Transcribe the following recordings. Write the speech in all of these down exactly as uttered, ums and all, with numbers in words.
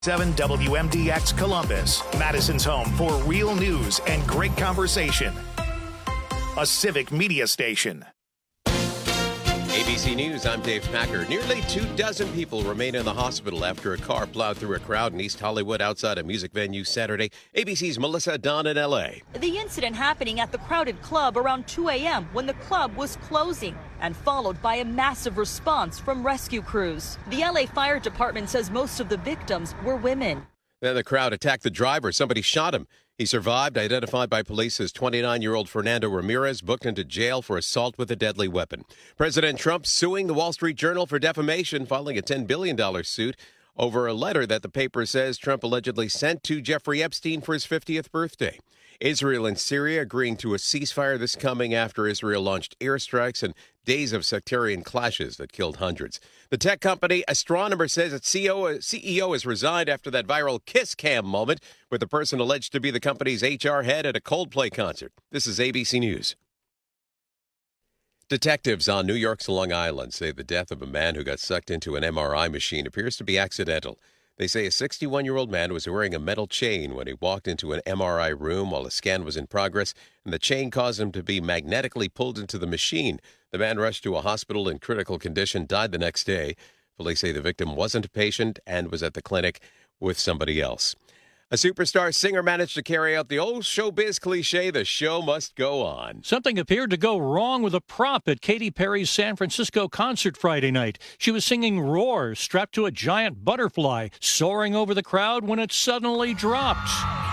seven W M D X Columbus, Madison's home for real news and great conversation. A civic media station. A B C News, I'm Dave Packer. Nearly two dozen people remain in the hospital after a car plowed through a crowd in East Hollywood outside a music venue Saturday. A B C's Melissa Dunn in L A. The incident happening at the crowded club around two a.m. when the club was closing, and followed by a massive response from rescue crews. The L A Fire Department says most of the victims were women. Then the crowd attacked the driver. Somebody shot him. He survived, identified by police as twenty-nine-year-old Fernando Ramirez, booked into jail for assault with a deadly weapon. President Trump suing the Wall Street Journal for defamation, filing a ten billion dollars suit over a letter that the paper says Trump allegedly sent to Jeffrey Epstein for his fiftieth birthday. Israel and Syria agreeing to a ceasefire, this coming after Israel launched airstrikes and days of sectarian clashes that killed hundreds. The tech company Astronomer says its C E O has resigned after that viral kiss cam moment with the person alleged to be the company's H R head at a Coldplay concert. This is A B C News. Detectives on New York's Long Island say the death of a man who got sucked into an M R I machine appears to be accidental. They say a sixty-one-year-old man was wearing a metal chain when he walked into an M R I room while a scan was in progress, and the chain caused him to be magnetically pulled into the machine. The man rushed to a hospital in critical condition, died the next day. Police say the victim wasn't a patient and was at the clinic with somebody else. A superstar singer managed to carry out the old showbiz cliche, the show must go on. Something appeared to go wrong with a prop at Katy Perry's San Francisco concert Friday night. She was singing Roar, strapped to a giant butterfly, soaring over the crowd when it suddenly dropped.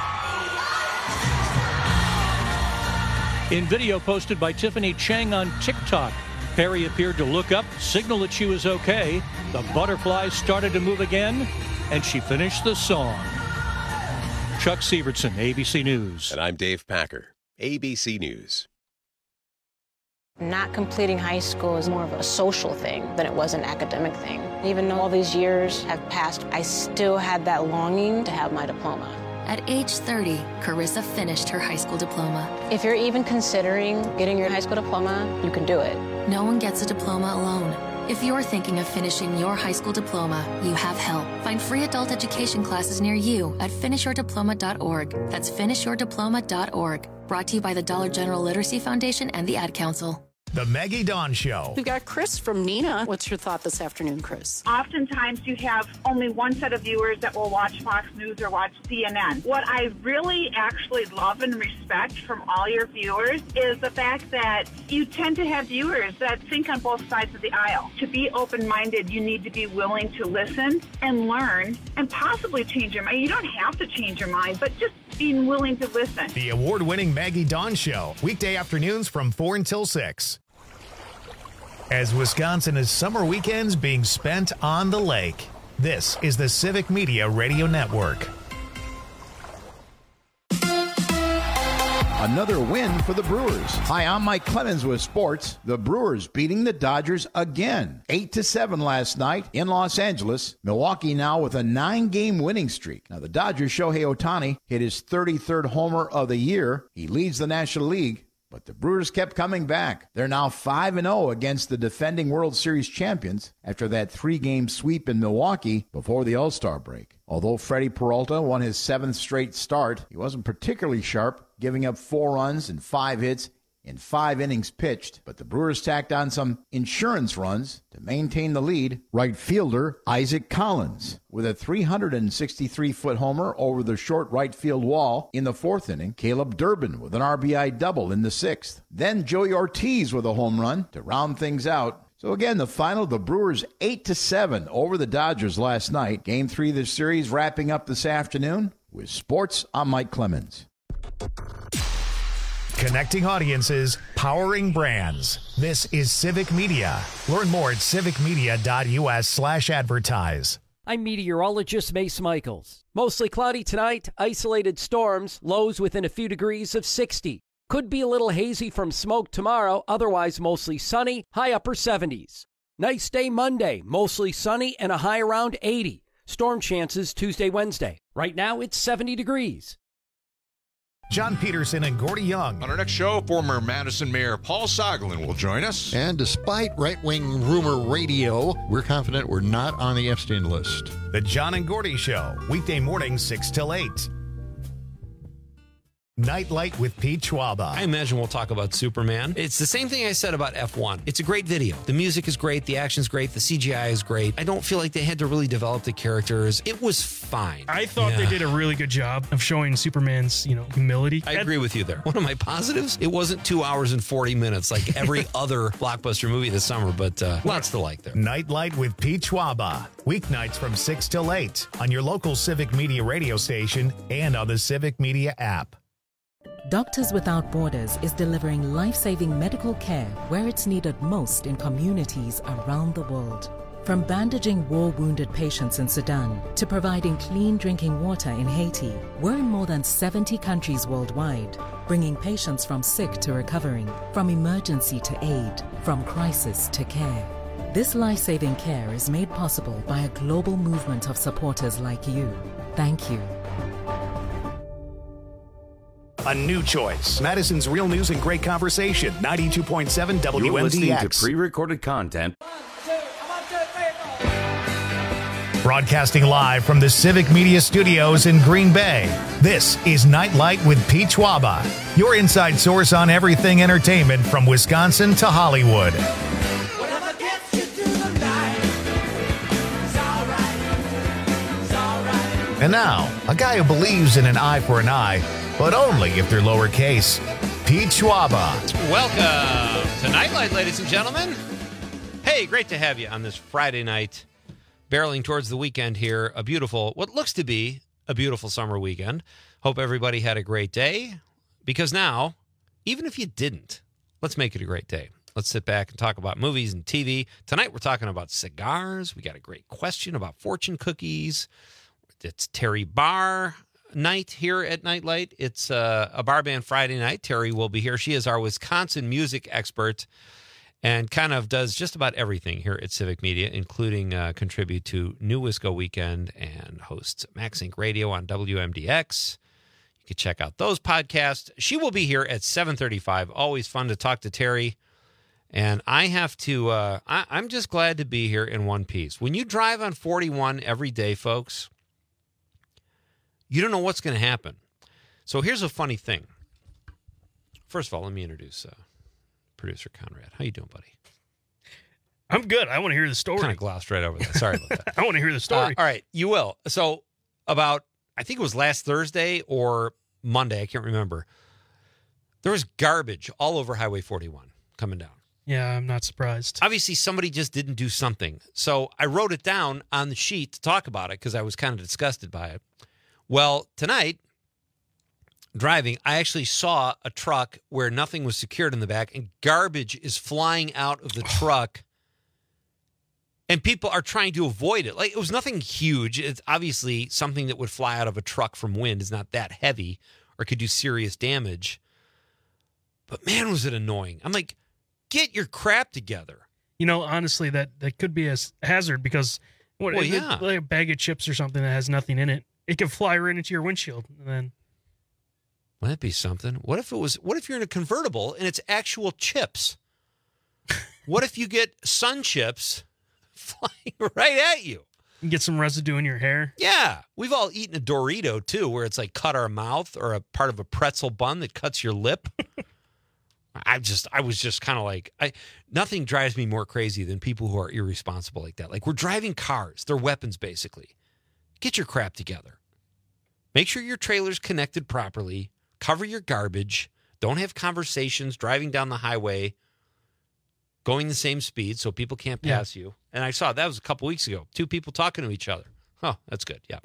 In video posted by Tiffany Cheng on TikTok, Perry appeared to look up, signal that she was okay. The butterfly started to move again, and she finished the song. Chuck Sievertson, A B C News. And I'm Dave Packer, A B C News. Not completing high school is more of a social thing than it was an academic thing. Even though all these years have passed, I still had that longing to have my diploma. At age thirty, Carissa finished her high school diploma. If you're even considering getting your high school diploma, you can do it. No one gets a diploma alone. If you're thinking of finishing your high school diploma, you have help. Find free adult education classes near you at finish your diploma dot org. That's finish your diploma dot org. Brought to you by the Dollar General Literacy Foundation and the Ad Council. The Maggie Dawn Show. We've got Chris from Neenah. What's your thought this afternoon, Chris? Oftentimes you have only one set of viewers that will watch Fox News or watch C N N. What I really actually love and respect from all your viewers is the fact that you tend to have viewers that think on both sides of the aisle. To be open-minded, you need to be willing to listen and learn and possibly change your mind. You don't have to change your mind, but just being willing to listen. The award-winning Maggie Dawn Show, weekday afternoons from four until six. As Wisconsin is summer weekends being spent on the lake, this is the Civic Media Radio Network. Another win for the Brewers. Hi, I'm Mike Clemens with sports. The Brewers beating the Dodgers again. eight to seven last night in Los Angeles. Milwaukee now with a nine-game winning streak. Now, the Dodgers' Shohei Ohtani hit his thirty-third homer of the year. He leads the National League. But the Brewers kept coming back. They're now five and oh against the defending World Series champions after that three-game sweep in Milwaukee before the All-Star break. Although Freddie Peralta won his seventh straight start, he wasn't particularly sharp, giving up four runs and five hits in five innings pitched, but the Brewers tacked on some insurance runs to maintain the lead. Right fielder Isaac Collins with a three hundred sixty-three foot homer over the short right field wall in the fourth inning. Caleb Durbin with an R B I double in the sixth. Then Joey Ortiz with a home run to round things out. So again, the final, the Brewers eight to seven over the Dodgers last night. Game three of the series wrapping up this afternoon. With sports, I'm Mike Clemens. Connecting audiences, powering brands. This is Civic Media. Learn more at civic media dot u s slash advertise. I'm meteorologist Mace Michaels. Mostly cloudy tonight, isolated storms, lows within a few degrees of sixty. Could be a little hazy from smoke tomorrow, otherwise mostly sunny, high upper seventies. Nice day Monday, mostly sunny and a high around eighty. Storm chances Tuesday, Wednesday. Right now it's seventy degrees. John Peterson and Gordy Young. On our next show, former Madison Mayor Paul Soglin will join us. And despite right-wing rumor radio, we're confident we're not on the Epstein list. The John and Gordy Show, weekday mornings six till eight. Nightlight with Pete Schwaba. I imagine we'll talk about Superman. It's the same thing I said about F one. It's a great video. The music is great. The action's great. The C G I is great. I don't feel like they had to really develop the characters. It was fine. I thought yeah. they did a really good job of showing Superman's, you know, humility. I agree with you there. One of my positives, it wasn't two hours and forty minutes like every other blockbuster movie this summer, but uh, lots to like there. Nightlight with Pete Schwaba. Weeknights from six till eight on your local Civic Media radio station and on the Civic Media app. Doctors Without Borders is delivering life-saving medical care where it's needed most in communities around the world. From bandaging war-wounded patients in Sudan to providing clean drinking water in Haiti, we're in more than seventy countries worldwide, bringing patients from sick to recovering, from emergency to aid, from crisis to care. This life-saving care is made possible by a global movement of supporters like you. Thank you. A new choice. Madison's Real News and Great Conversation. ninety-two point seven W M D X. You're listening to pre-recorded content. Broadcasting live from the Civic Media Studios in Green Bay. This is Nightlight with Pete Schwaba, your inside source on everything entertainment from Wisconsin to Hollywood. And now, a guy who believes in an eye for an eye, but only if they're lowercase, Pete Schwaba. Welcome to Nightlight, ladies and gentlemen. Hey, great to have you on this Friday night, barreling towards the weekend here. A beautiful, what looks to be a beautiful summer weekend. Hope everybody had a great day, because now, even if you didn't, let's make it a great day. Let's sit back and talk about movies and T V. Tonight, we're talking about cigars. We got a great question about fortune cookies. It's Terry Barr night here at Nightlight. It's uh, a bar band Friday night. Terry will be here. She is our Wisconsin music expert and kind of does just about everything here at Civic Media, including uh, contribute to New Wisco Weekend and hosts Max Inc Radio on W M D X. You can check out those podcasts. She will be here at seven thirty-five. Always fun to talk to Terry. And I have to, uh, I, I'm just glad to be here in one piece. When you drive on forty-one every day, folks, you don't know what's going to happen. So here's a funny thing. First of all, let me introduce uh, producer Conrad. How you doing, buddy? I'm good. I want to hear the story. Kind of glossed right over that. Sorry about that. I want to hear the story. Uh, all right, you will. So about, I think it was last Thursday or Monday, I can't remember. There was garbage all over Highway forty-one coming down. Yeah, I'm not surprised. Obviously, somebody just didn't do something. So I wrote it down on the sheet to talk about it because I was kind of disgusted by it. Well, tonight, driving, I actually saw a truck where nothing was secured in the back and garbage is flying out of the truck. And people are trying to avoid it. Like, it was nothing huge. It's obviously something that would fly out of a truck from wind is not that heavy or could do serious damage. But man, was it annoying. I'm like, get your crap together. You know, honestly, that, that could be a hazard because what, well, it, yeah. like a bag of chips or something that has nothing in it. It could fly right into your windshield, and then. Wouldn't that be something? What if it was? What if you're in a convertible and it's actual chips? What if you get sun chips flying right at you? You get some residue in your hair. Yeah, we've all eaten a Dorito too, where it's like cut our mouth, or a part of a pretzel bun that cuts your lip. I just, I was just kind of like, I. Nothing drives me more crazy than people who are irresponsible like that. Like, we're driving cars; they're weapons, basically. Get your crap together. Make sure your trailer's connected properly. Cover your garbage. Don't have conversations driving down the highway going the same speed so people can't pass yeah. you. And I saw that was a couple weeks ago. Two people talking to each other. Oh, that's good. Yeah.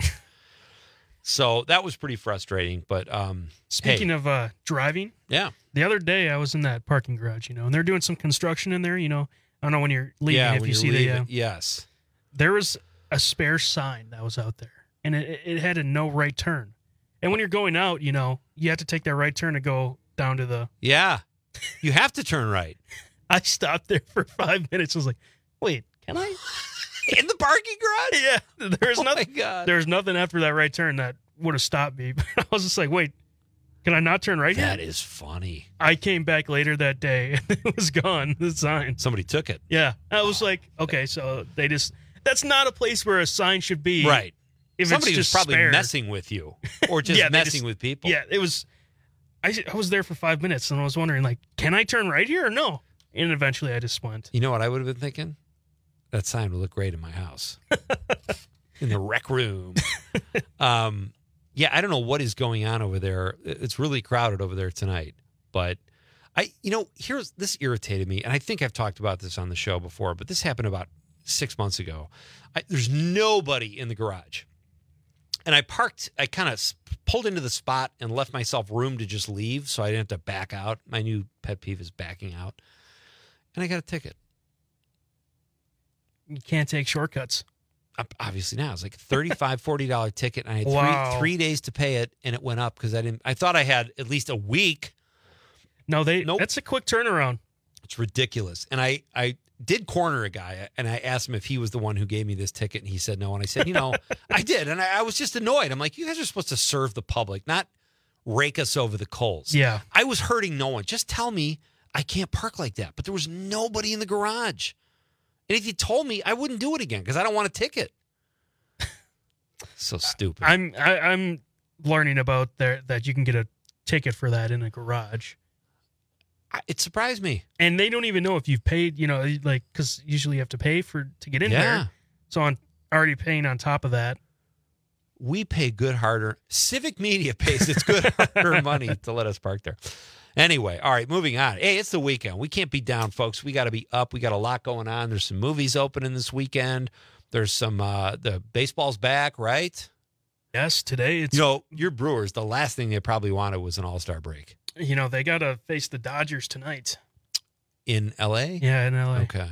So that was pretty frustrating. But um, speaking hey. of uh, driving, yeah, the other day I was in that parking garage, you know, and they're doing some construction in there. You know, I don't know when you're leaving yeah, if when you you're see leaving, the uh, yes, there was a spare sign that was out there, and it, it had a no right turn. And when you're going out, you know, you have to take that right turn to go down to the... Yeah, you have to turn right. I stopped there for five minutes. I was like, wait, can I? In the parking garage? Yeah. There's oh nothing, my God. There's nothing after that right turn that would have stopped me. But I was just like, wait, Can I not turn right here? That is funny. I came back later that day and it was gone, the sign. Somebody took it. Yeah. I was like, okay, so they just, that's not a place where a sign should be. Right. If Somebody it's was just probably spared. messing with you or just Yeah, they messing just- with people. Yeah, it was, I, I was there for five minutes and I was wondering, like, can I turn right here or no? And eventually I just went. You know what I would have been thinking? That sign would look great in my house. In the rec room. um, yeah, I don't know what is going on over there. It's really crowded over there tonight. But I, you know, here's this irritated me, and I think I've talked about this on the show before, but this happened about six months ago. I, there's nobody in the garage. And I parked, I kind of pulled into the spot and left myself room to just leave so I didn't have to back out. My new pet peeve is backing out. And I got a ticket. You can't take shortcuts. Obviously now. It's like a thirty-five dollars, forty dollars ticket. And I had Wow. three, three days to pay it, and it went up because I didn't, I thought I had at least a week. No, they, Nope. that's a quick turnaround. It's ridiculous. And I, I did corner a guy, and I asked him if he was the one who gave me this ticket, and he said no. And I said, you know, I did. And I, I was just annoyed. I'm like, you guys are supposed to serve the public, not rake us over the coals. Yeah. I was hurting no one. Just tell me I can't park like that. But there was nobody in the garage. And if you told me, I wouldn't do it again because I don't want a ticket. So stupid. I'm I, I'm learning about there that you can get a ticket for that in a garage. I, it surprised me. And they don't even know if you've paid, you know, like, because usually you have to pay for to get in Yeah. there. So I'm already paying on top of that. We pay good harder. Civic Media pays its good hard-earned money to let us park there. Anyway, all right, moving on. Hey, it's the weekend. We can't be down, folks. We got to be up. We got a lot going on. There's some movies opening this weekend. There's some, uh, the baseball's back, right? Yes, today it's, You know, your Brewers, the last thing they probably wanted was an all-star break. you know, they got to face the Dodgers tonight. In L A? Yeah, in L A. Okay.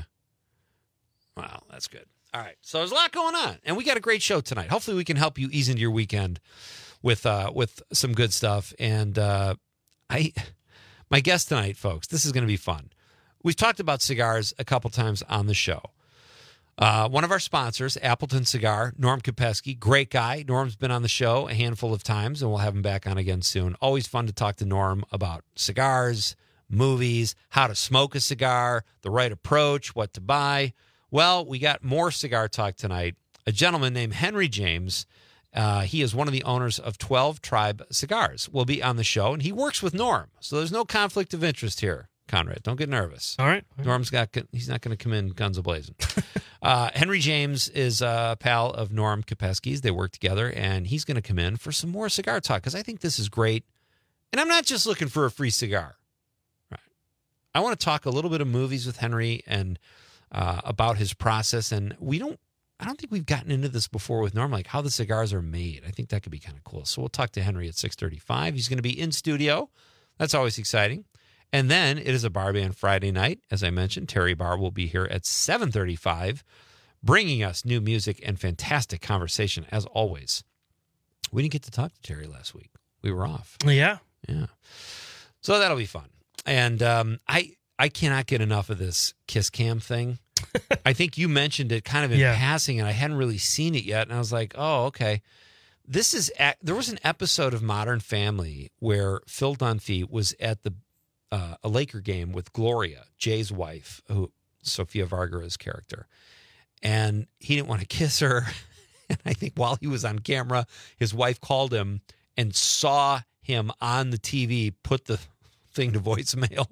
Wow, that's good. All right, so there's a lot going on, and we got a great show tonight. Hopefully we can help you ease into your weekend with uh, with some good stuff. And uh, I, my guest tonight, folks, this is going to be fun. We've talked about cigars a couple times on the show. Uh, one of our sponsors, Appleton Cigar, Norm Kopesky, great guy. Norm's been on the show a handful of times, and we'll have him back on again soon. Always fun to talk to Norm about cigars, movies, how to smoke a cigar, the right approach, what to buy. Well, we got more cigar talk tonight. A gentleman named Henry James. Uh, he is one of the owners of twelve Tribe Cigars. Will be on the show, and he works with Norm, so there's no conflict of interest here, Conrad. Don't get nervous. All right. Norm's got, he's not going to come in guns a-blazing. uh, Henry James is a pal of Norm Kopesky's. They work together, and he's going to come in for some more cigar talk because I think this is great. And I'm not just looking for a free cigar. Right. I want to talk a little bit of movies with Henry and uh, about his process. And we don't, I don't think we've gotten into this before with Norm, like how the cigars are made. I think that could be kind of cool. So we'll talk to Henry at six thirty-five. He's going to be in studio. That's always exciting. And then it is a bar band Friday night. As I mentioned, Terry Barr will be here at seven thirty-five, bringing us new music and fantastic conversation, as always. We didn't get to talk to Terry last week. We were off. Yeah. Yeah. So that'll be fun. And um, I I cannot get enough of this Kiss Cam thing. I think you mentioned it kind of in Yeah. passing, and I hadn't really seen it yet. And I was like, oh, okay. This is at, there was an episode of Modern Family where Phil Dunphy was at the uh, a Laker game with Gloria, Jay's wife, who Sofia Vergara's character, and he didn't want to kiss her. And I think while he was on camera, his wife called him and saw him on the T V put the thing to voicemail.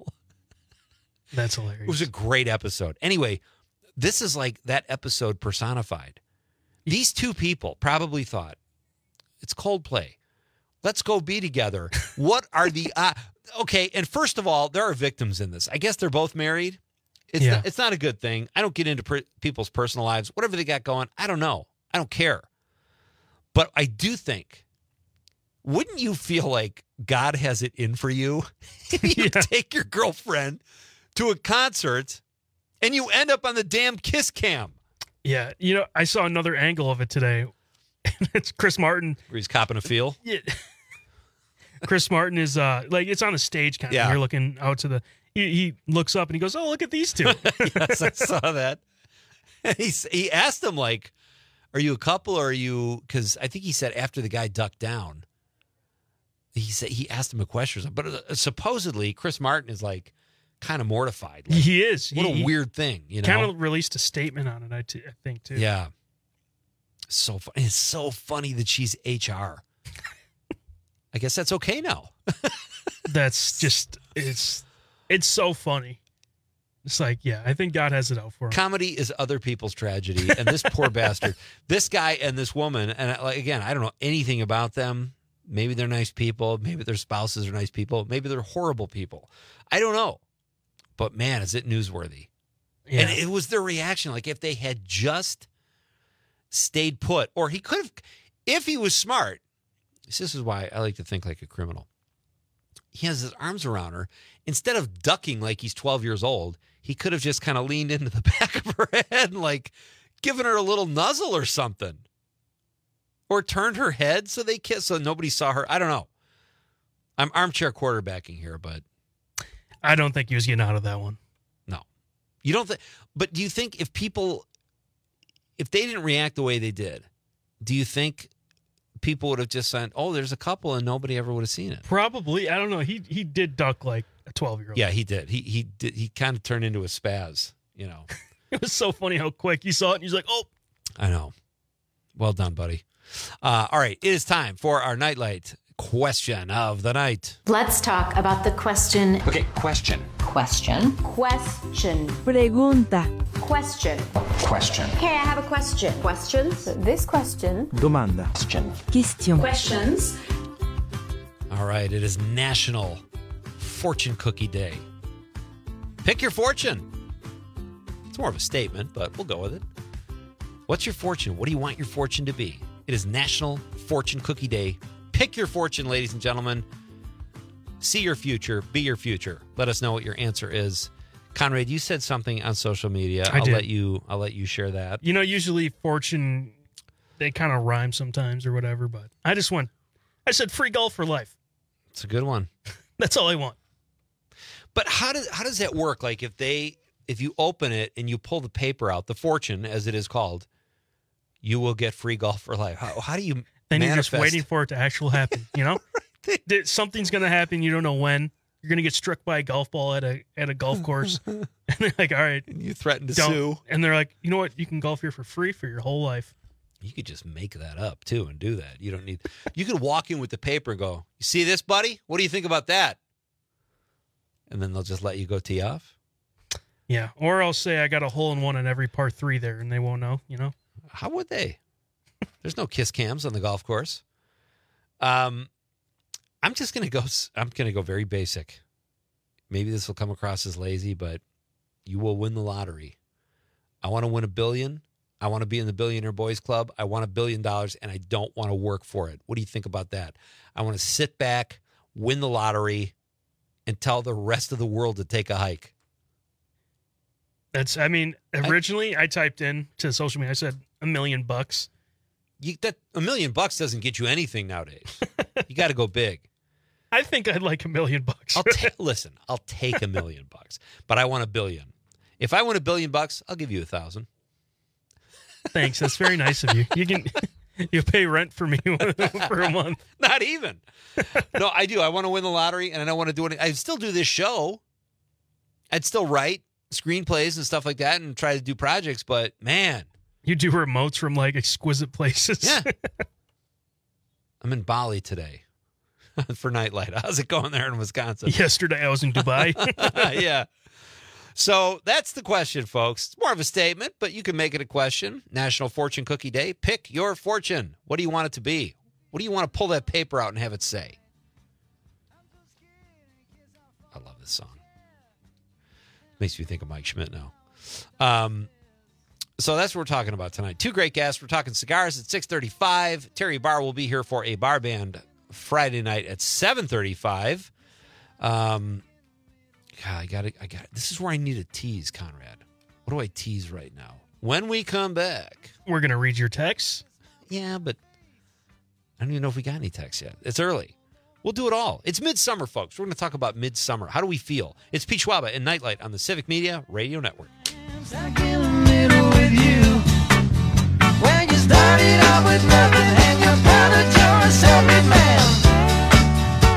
That's hilarious. It was a great episode. Anyway, this is like that episode personified. These two people probably thought, it's Coldplay. Let's go be together. What are the... Uh, okay, and first of all, there are victims in this. I guess they're both married. It's, Yeah. not, it's not a good thing. I don't get into per- people's personal lives. Whatever they got going, I don't know. I don't care. But I do think, wouldn't you feel like God has it in for you if you Yeah. take your girlfriend to a concert and you end up on the damn Kiss Cam? Yeah. You know, I saw another angle of it today. It's Chris Martin. Where he's copping a feel? Yeah. Chris Martin is uh like it's on a stage kind of. Yeah. You're looking out to the. He, he looks up and he goes, "Oh, look at these two." Yes, I saw that. And he, he asked him, like, are you a couple or are you... Because I think he said after the guy ducked down, he said he asked him a question, but uh, supposedly Chris Martin is like kind of mortified. Like, he is. What he, a weird thing, you know. Kind of released a statement on it, I, t- I think too. Yeah. So fu- it's so funny that she's H R. I guess that's okay now. That's just it's it's so funny. It's like, yeah, I think God has it out for him. Comedy is other people's tragedy, and this poor bastard, this guy and this woman, and like again, I don't know anything about them. Maybe they're nice people. Maybe their spouses are nice people. Maybe they're horrible people. I don't know. But man, is it newsworthy? Yeah. And it was their reaction. Like if they had just stayed put, or he could have, if he was smart. This is why I like to think like a criminal. He has his arms around her. Instead of ducking like he's twelve years old, he could have just kind of leaned into the back of her head and like given her a little nuzzle or something. Or turned her head so they kissed so nobody saw her. I don't know. I'm armchair quarterbacking here, but I don't think he was getting out of that one. No. You don't think, but do you think if people, if they didn't react the way they did, do you think people would have just said, oh, there's a couple and nobody ever would have seen it? Probably. I don't know. He he did duck like a twelve-year-old. Yeah, he did. He he did. He kind of turned into a spaz, you know. It was so funny how quick he saw it and he's like, oh. I know. Well done, buddy. Uh, all right, it is time for our Nightlight question of the night. Let's talk about the question. Okay, question. Question. Question. Pregunta. Question. Question. Okay, I have a question. Questions? This question. Domanda. Question. Question. Questions. All right, it is National Fortune Cookie Day. Pick your fortune. It's more of a statement, but we'll go with it. What's your fortune? What do you want your fortune to be? It is National Fortune Cookie Day. Pick your fortune, ladies and gentlemen. See your future. Be your future. Let us know what your answer is. Conrad, you said something on social media. I I'll did. let you I'll let you share that. You know, usually fortune, they kind of rhyme sometimes or whatever, but I just went, I said free golf for life. It's a good one. That's all I want. But how does how does that work? Like if they if you open it and you pull the paper out, the fortune as it is called, you will get free golf for life. How, how do you Then manifest? you're just waiting for it to actually happen, you know? Right. Something's going to happen. You don't know when. You're going to get struck by a golf ball at a at a golf course. And they're like, all right. And you threaten to don't. sue. And they're like, you know what? You can golf here for free for your whole life. You could just make that up, too, and do that. You don't need... You could walk in with the paper and go, you see this, buddy? What do you think about that? And then they'll just let you go tee off? Yeah. Or I'll say I got a hole in one on every par three there, and they won't know, you know? How would they? There's no kiss cams on the golf course. Um, I'm just going to go... I'm going to go very basic. Maybe this will come across as lazy, but you will win the lottery. I want to win a billion. I want to be in the Billionaire Boys Club. I want a billion dollars, and I don't want to work for it. What do you think about that? I want to sit back, win the lottery, and tell the rest of the world to take a hike. That's, I mean, originally I, I typed in to social media, I said a million bucks. You, that a million bucks doesn't get you anything nowadays. You got to go big. I think I'd like a million bucks. I'll ta- listen, I'll take a million bucks, but I want a billion. If I win a billion bucks, I'll give you a thousand. Thanks. That's very nice of you. You can you pay rent for me for a month. Not even. No, I do. I want to win the lottery, and I don't want to do it. I still do this show. I'd still write screenplays and stuff like that, and try to do projects. But man, you do remotes from like exquisite places. Yeah. I'm in Bali today for Nightlight. How's it going there in Wisconsin? Yesterday I was in Dubai. Yeah. So that's the question, folks. It's more of a statement, but you can make it a question. National Fortune Cookie Day. Pick your fortune. What do you want it to be? What do you want to pull that paper out and have it say? I love this song. Makes me think of Mike Schmidt now. Um, so that's what we're talking about tonight. Two great guests. We're talking cigars at six thirty-five. Terry Barr will be here for a bar band Friday night at seven thirty-five. Um... God, I got it. I got it. This is where I need a tease, Conrad. What do I tease right now? When we come back, we're gonna read your texts. Yeah, but I don't even know if we got any texts yet. It's early. We'll do it all. It's midsummer, folks. We're going to talk about midsummer. How do we feel? It's Pete Schwaba and Nightlight on the Civic Media Radio Network. Stuck in the middle with you. When you started out with nothing and you're proud that you're a self-made man.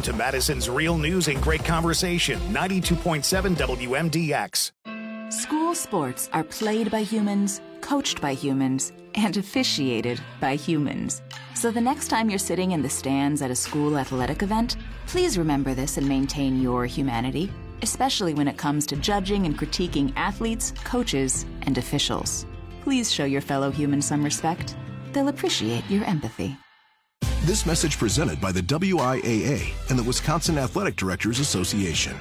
Welcome to Madison's Real News and Great Conversation, ninety-two point seven W M D X. School sports are played by humans, coached by humans, and officiated by humans. So the next time you're sitting in the stands at a school athletic event, please remember this and maintain your humanity, especially when it comes to judging and critiquing athletes, coaches, and officials. Please show your fellow humans some respect. They'll appreciate your empathy. This message presented by the W I A A and the Wisconsin Athletic Directors Association.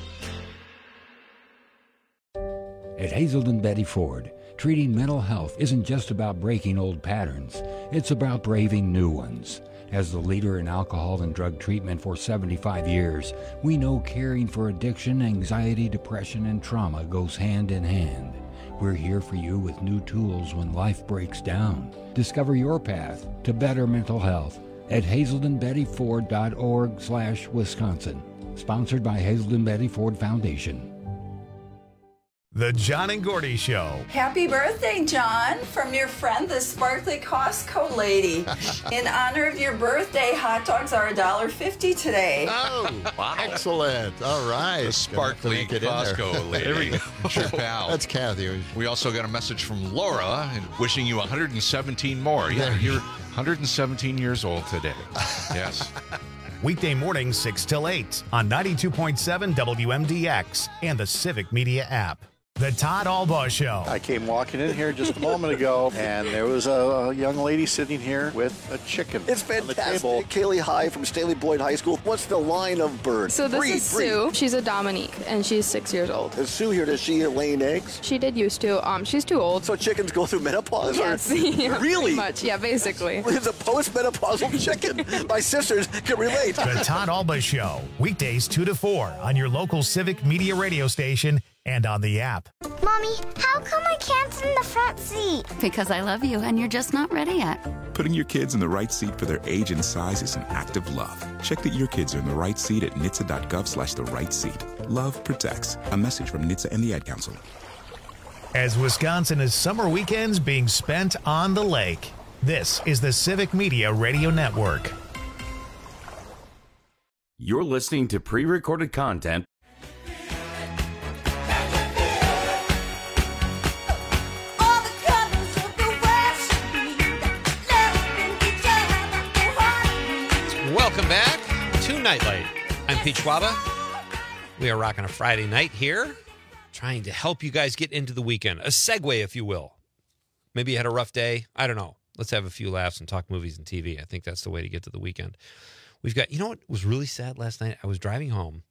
At Hazelden Betty Ford, treating mental health isn't just about breaking old patterns. It's about braving new ones. As the leader in alcohol and drug treatment for seventy-five years, we know caring for addiction, anxiety, depression, and trauma goes hand in hand. We're here for you with new tools when life breaks down. Discover your path to better mental health at hazelden betty ford dot org slash Wisconsin. Sponsored by Hazelden Betty Ford Foundation. The John and Gordy Show. Happy birthday, John, from your friend, the sparkly Costco lady. In honor of your birthday, hot dogs are one dollar fifty today. Oh, wow. Excellent. All right. The sparkly Costco lady. There we go. It's your pal. That's Kathy. We also got a message from Laura and wishing you one hundred seventeen more. Yeah, you're one hundred seventeen years old today. Yes. Weekday mornings, six till eight on ninety-two point seven W M D X and the Civic Media app. The Todd Albaugh Show. I came walking in here just a moment ago, and there was a, a young lady sitting here with a chicken. It's fantastic. Kaylee High from Staley Boyd High School. What's the line of bird? So this breed, is breed. Sue. She's a Dominique, and she's six years old. Is Sue here? Does she laying eggs? She did used to. Um, she's too old. So chickens go through menopause? Yes. Or? Yeah, really? Pretty much. Yeah, basically. It's a post-menopausal chicken. My sisters can relate. The Todd Albaugh Show. Weekdays two to four on your local Civic Media radio station and on the app. Mommy, how come I can't sit in the front seat? Because I love you and you're just not ready yet. Putting your kids in the right seat for their age and size is an act of love. Check that your kids are in the right seat at N H T S A dot gov slash the right seat. Love protects. A message from N H T S A and the Ad Council. As Wisconsin is summer weekends being spent on the lake, this is the Civic Media Radio Network. You're listening to pre-recorded content. Welcome back to Nightlight. I'm Pete Schwaba. We are rocking a Friday night here, trying to help you guys get into the weekend. A segue, if you will. Maybe you had a rough day. I don't know. Let's have a few laughs and talk movies and T V. I think that's the way to get to the weekend. We've got, you know what was really sad last night? I was driving home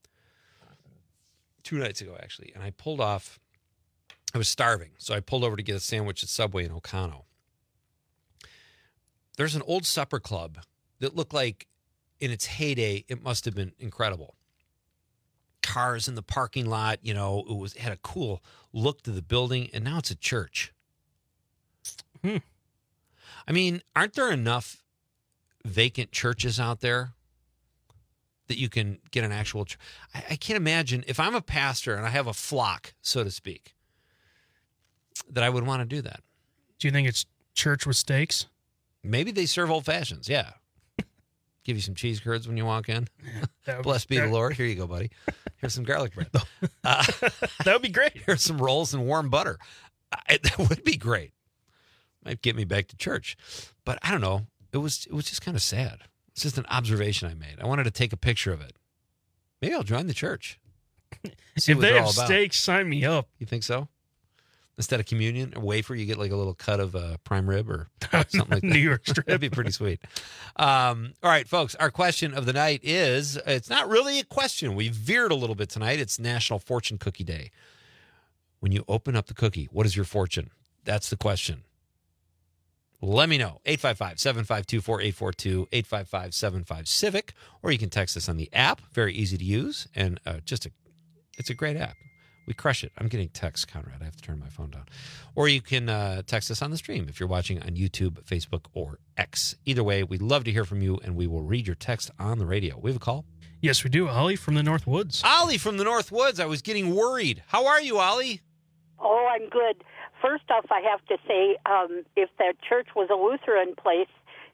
two nights ago, actually, and I pulled off. I was starving, so I pulled over to get a sandwich at Subway in Oconto. There's an old supper club that looked like, in its heyday, it must have been incredible. Cars in the parking lot, you know, it was it had a cool look to the building, and now it's a church. Hmm. I mean, aren't there enough vacant churches out there that you can get an actual church? I, I can't imagine, if I'm a pastor and I have a flock, so to speak, that I would want to do that. Do you think it's church with steaks? Maybe they serve old fashions, yeah. Give you some cheese curds when you walk in. Would, Blessed be that, the Lord. Here you go, buddy. Here's some garlic bread. Uh, that would be great. Here's some rolls and warm butter. I, that would be great. Might get me back to church. But I don't know. It was it was just kind of sad. It's just an observation I made. I wanted to take a picture of it. Maybe I'll join the church. See if what they they're have all about. steaks, sign me up. You think so? Instead of communion, a wafer, you get like a little cut of uh, prime rib or something like that. New York strip. That'd be pretty sweet. Um, all right, folks, our question of the night is, it's not really a question. We veered a little bit tonight. It's National Fortune Cookie Day. When you open up the cookie, what is your fortune? That's the question. Let me know. eight five five, seven five two, four eight four two, eight five five, seven five, CIVIC, or you can text us on the app. Very easy to use, and uh, just a, it's a great app. We crush it. I'm getting texts, Conrad. I have to turn my phone down. Or you can uh, text us on the stream if you're watching on YouTube, Facebook, or X. Either way, we'd love to hear from you, and we will read your text on the radio. We have a call? Yes, we do. Ollie from the North Woods. Ollie from the North Woods. I was getting worried. How are you, Ollie? Oh, I'm good. First off, I have to say, um, if the church was a Lutheran place,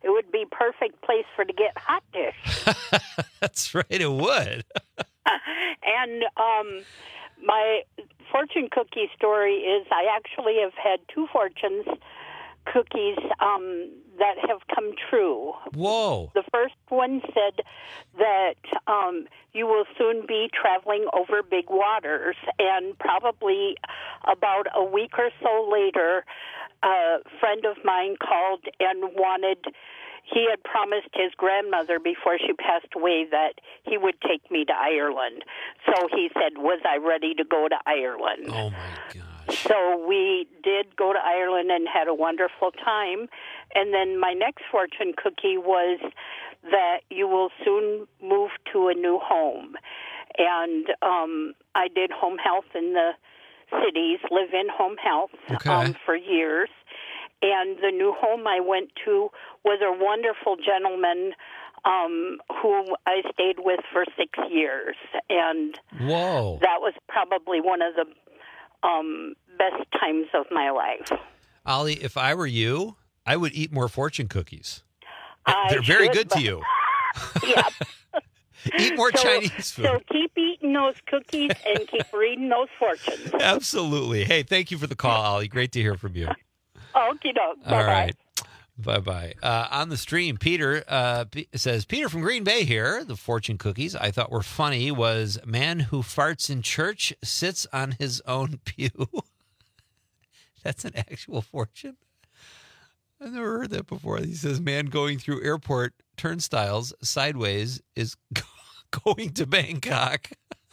it would be perfect place for to get hot dish. That's right, it would. And um, my fortune cookie story is I actually have had two fortunes cookies um, that have come true. Whoa. The first one said that um, you will soon be traveling over big waters, and probably about a week or so later, a friend of mine called and wanted, he had promised his grandmother before she passed away that he would take me to Ireland. So he said, was I ready to go to Ireland? Oh, my God. So we did go to Ireland and had a wonderful time. And then my next fortune cookie was that you will soon move to a new home. And um, I did home health in the cities, live in home health Okay. um, for years. And the new home I went to was a wonderful gentleman um, who I stayed with for six years. And Whoa. that was probably one of the Um, best times of my life. Ollie, if I were you, I would eat more fortune cookies. I They're very should, good to but- you. Yeah. Eat more so, Chinese food. So keep eating those cookies and keep reading those fortunes. Absolutely. Hey, thank you for the call, Ollie. Great to hear from you. Okie doke. Bye-bye. All right. Bye-bye. Uh, on the stream, Peter uh, P- says, Peter from Green Bay here. The fortune cookies I thought were funny was man who farts in church sits on his own pew. That's an actual fortune? I've never heard that before. He says, man going through airport turnstiles sideways is going to Bangkok.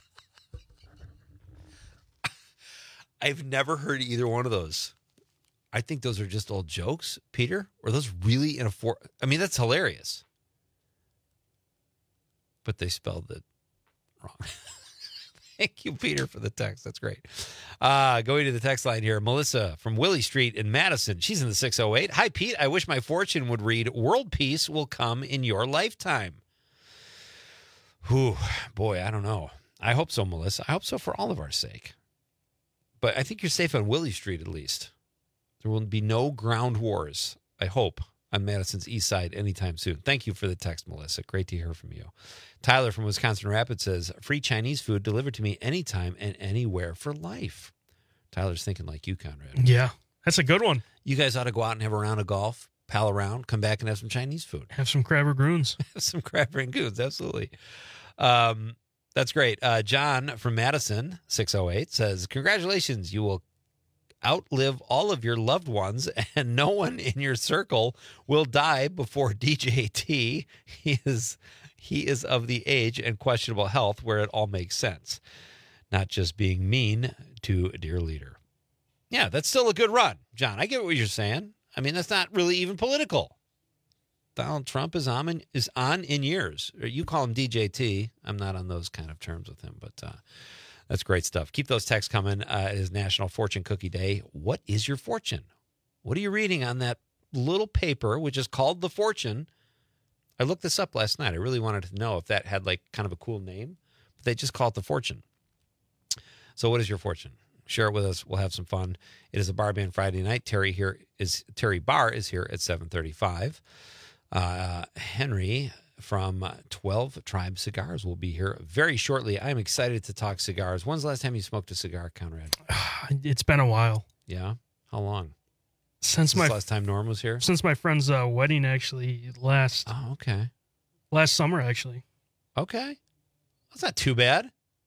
I've never heard either one of those. I think those are just old jokes, Peter. Were those really in a for? I mean, that's hilarious. But they spelled it wrong. Thank you, Peter, for the text. That's great. Uh, going to the text line here, Melissa from Willie Street in Madison. She's in the six oh eight. Hi, Pete. I wish my fortune would read, world peace will come in your lifetime. Whew, boy, I don't know. I hope so, Melissa. I hope so for all of our sake. But I think you're safe on Willie Street at least. There will be no ground wars, I hope, on Madison's east side anytime soon. Thank you for the text, Melissa. Great to hear from you. Tyler from Wisconsin Rapids says, free Chinese food delivered to me anytime and anywhere for life. Tyler's thinking like you, Conrad. Yeah, that's a good one. You guys ought to go out and have a round of golf, pal around, come back and have some Chinese food. Have some crab rangoons. Have some crab rangoons, absolutely. Um, that's great. Uh, John from Madison, six oh eight, says, congratulations, you will outlive all of your loved ones, and no one in your circle will die before D J T. He is he is of the age and questionable health where it all makes sense, not just being mean to a dear leader. Yeah, that's still a good run, John. I get what you're saying. I mean, that's not really even political. Donald Trump is on in, is on in years. You call him D J T. I'm not on those kind of terms with him, but uh, that's great stuff. Keep those texts coming. Uh, it is National Fortune Cookie Day. What is your fortune? What are you reading on that little paper, which is called The Fortune? I looked this up last night. I really wanted to know if that had like kind of a cool name, but they just call it The Fortune. So what is your fortune? Share it with us. We'll have some fun. It is a Bar Band Friday night. Terry here is Terry Barr is here at seven thirty-five. Uh, Henry from twelve Tribe Cigars will be here very shortly. I'm excited to talk cigars. When's the last time you smoked a cigar, Conrad? It's been a while. Yeah? How long? Since, Since my the last time Norm was here? Since my friend's uh, wedding, actually, last. Oh, okay. Last summer, actually. Okay. That's not too bad.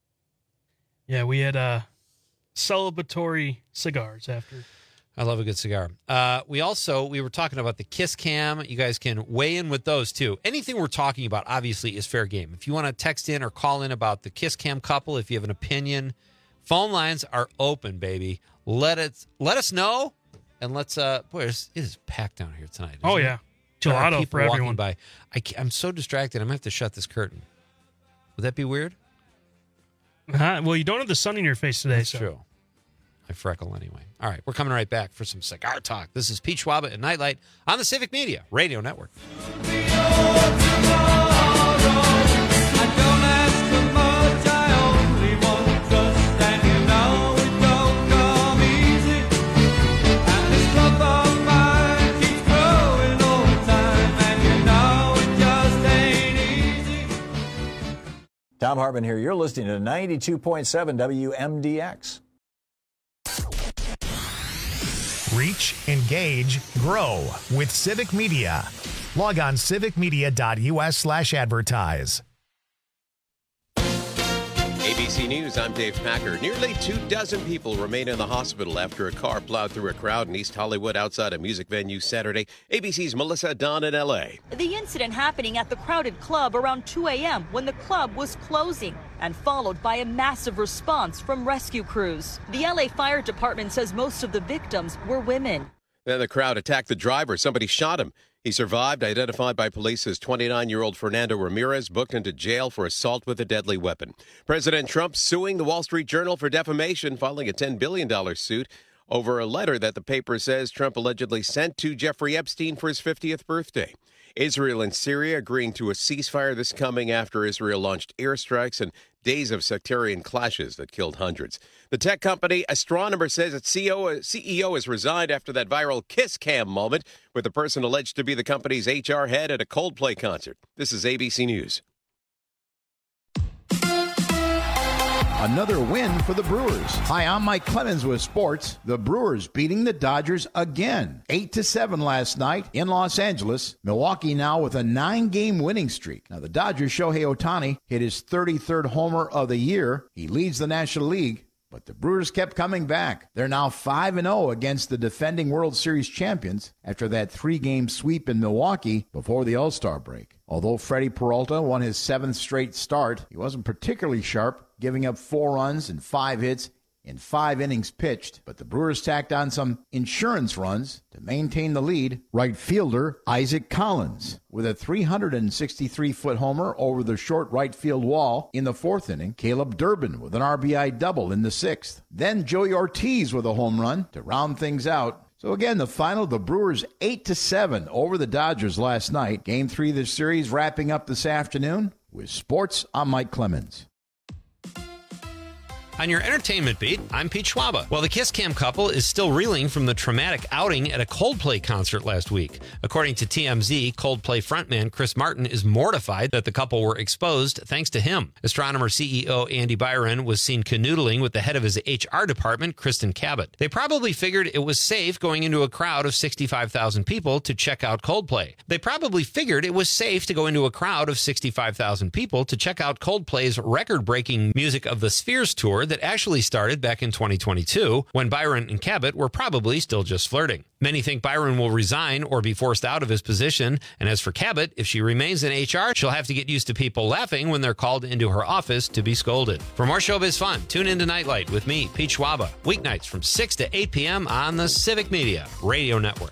Yeah, we had uh, celebratory cigars after. I love a good cigar. Uh, we also, we were talking about the Kiss Cam. You guys can weigh in with those too. Anything we're talking about, obviously, is fair game. If you want to text in or call in about the Kiss Cam couple, if you have an opinion, phone lines are open, baby. Let it, let us know, and let's, uh, boy, it is packed down here tonight. Oh, it? yeah. There are Gelato people for walking everyone. By. I can't, I'm so distracted. I'm going to have to shut this curtain. Would that be weird? Uh-huh. Well, you don't have the sun in your face today. That's so. true. I freckle anyway. All right, we're coming right back for some cigar talk. This is Pete Schwaba at Nightlight on the Civic Media Radio Network. And this love of mine keeps growing over time, and Tom Hartman here. You're listening to ninety-two point seven W M D X. Reach, engage, grow with Civic Media. Log on civicmedia.us slash advertise. A B C News, I'm Dave Packer. Nearly two dozen people remain in the hospital after a car plowed through a crowd in East Hollywood outside a music venue Saturday. A B C's Melissa Dunn in L A. The incident happening at the crowded club around two a.m. when the club was closing, and followed by a massive response from rescue crews. The L A Fire Department says most of the victims were women. Then the crowd attacked the driver. Somebody shot him. He survived, identified by police as twenty-nine-year-old Fernando Ramirez, booked into jail for assault with a deadly weapon. President Trump suing the Wall Street Journal for defamation, filing a ten billion dollars suit over a letter that the paper says Trump allegedly sent to Jeffrey Epstein for his fiftieth birthday. Israel and Syria agreeing to a ceasefire this coming after Israel launched airstrikes and days of sectarian clashes that killed hundreds. The tech company Astronomer says its C E O has resigned after that viral kiss cam moment with the person alleged to be the company's H R head at a Coldplay concert. This is A B C News. Another win for the Brewers. Hi, I'm Mike Clemens with sports. The Brewers beating the Dodgers again. eight to seven last night in Los Angeles. Milwaukee now with a nine-game winning streak. Now, the Dodgers' Shohei Ohtani hit his thirty-third homer of the year. He leads the National League. But the Brewers kept coming back. They're now five and oh against the defending World Series champions after that three-game sweep in Milwaukee before the All-Star break. Although Freddie Peralta won his seventh straight start, he wasn't particularly sharp, giving up four runs and five hits in five innings pitched. But the Brewers tacked on some insurance runs to maintain the lead. Right fielder Isaac Collins with a three hundred sixty-three foot homer over the short right field wall in the fourth inning. Caleb Durbin with an R B I double in the sixth. Then Joey Ortiz with a home run to round things out. So again, the final, the Brewers eight to seven over the Dodgers last night. Game three of the series wrapping up this afternoon. With sports, I'm Mike Clemens. On your entertainment beat, I'm Pete Schwaba. Well, the Kiss Cam couple is still reeling from the traumatic outing at a Coldplay concert last week. According to T M Z, Coldplay frontman Chris Martin is mortified that the couple were exposed thanks to him. Astronomer C E O Andy Byron was seen canoodling with the head of his H R department, Kristen Cabot. They probably figured it was safe going into a crowd of sixty-five thousand people to check out Coldplay. They probably figured it was safe to go into a crowd of sixty-five thousand people to check out Coldplay's record-breaking Music of the Spheres tour that actually started back in twenty twenty-two, when Byron and Cabot were probably still just flirting. Many think Byron will resign or be forced out of his position, and as for Cabot, if she remains in H R, she'll have to get used to people laughing when they're called into her office to be scolded. For more showbiz fun, tune in to Nightlight with me, Pete Schwaba, weeknights from six to eight p.m. on the Civic Media Radio Network.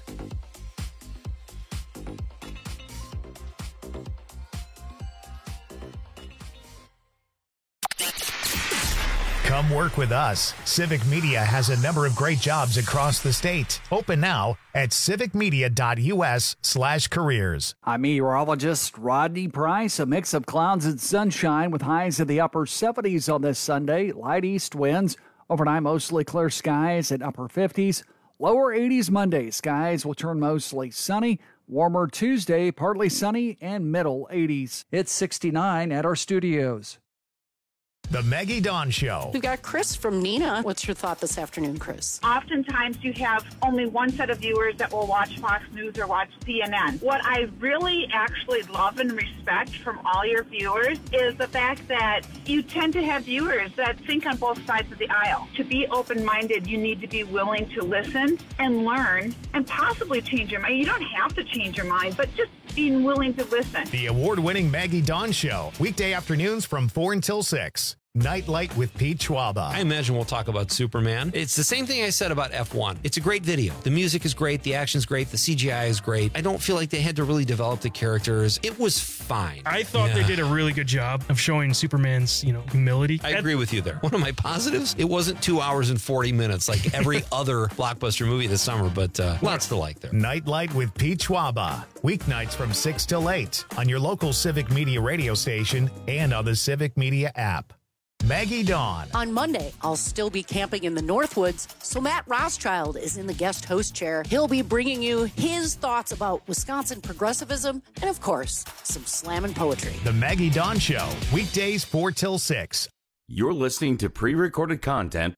Come work with us. Civic Media has a number of great jobs across the state. Open now at civicmedia.us slash careers. I'm meteorologist Rodney Price. A mix of clouds and sunshine with highs in the upper seventies on this Sunday. Light east winds. Overnight, mostly clear skies at upper fifties. Lower eighties Monday. Skies will turn mostly sunny. Warmer Tuesday, partly sunny and middle eighties. It's sixty-nine at our studios. The Maggie Dawn Show. We've got Chris from Nina. What's your thought this afternoon, Chris? Oftentimes you have only one set of viewers that will watch Fox News or watch C N N. What I really actually love and respect from all your viewers is the fact that you tend to have viewers that think on both sides of the aisle. To be open-minded, you need to be willing to listen and learn and possibly change your mind. You don't have to change your mind, but just being willing to listen. The award-winning Maggie Dawn Show. Weekday afternoons from four until six. Nightlight with Pete Schwaba. I imagine we'll talk about Superman. It's the same thing I said about F one. It's a great video. The music is great. The action's great. The C G I is great. I don't feel like they had to really develop the characters. It was fine. I thought yeah. they did a really good job of showing Superman's, you know, humility. I agree with you there. One of my positives, it wasn't two hours and forty minutes like every other blockbuster movie this summer, but uh, lots to like there. Nightlight with Pete Schwaba. Weeknights from six till eight on your local Civic Media radio station and on the Civic Media app. Maggie Dawn. On Monday, I'll still be camping in the Northwoods, so Matt Rothschild is in the guest host chair. He'll be bringing you his thoughts about Wisconsin progressivism and, of course, some slammin' poetry. The Maggie Dawn Show, weekdays four till six. You're listening to pre-recorded content.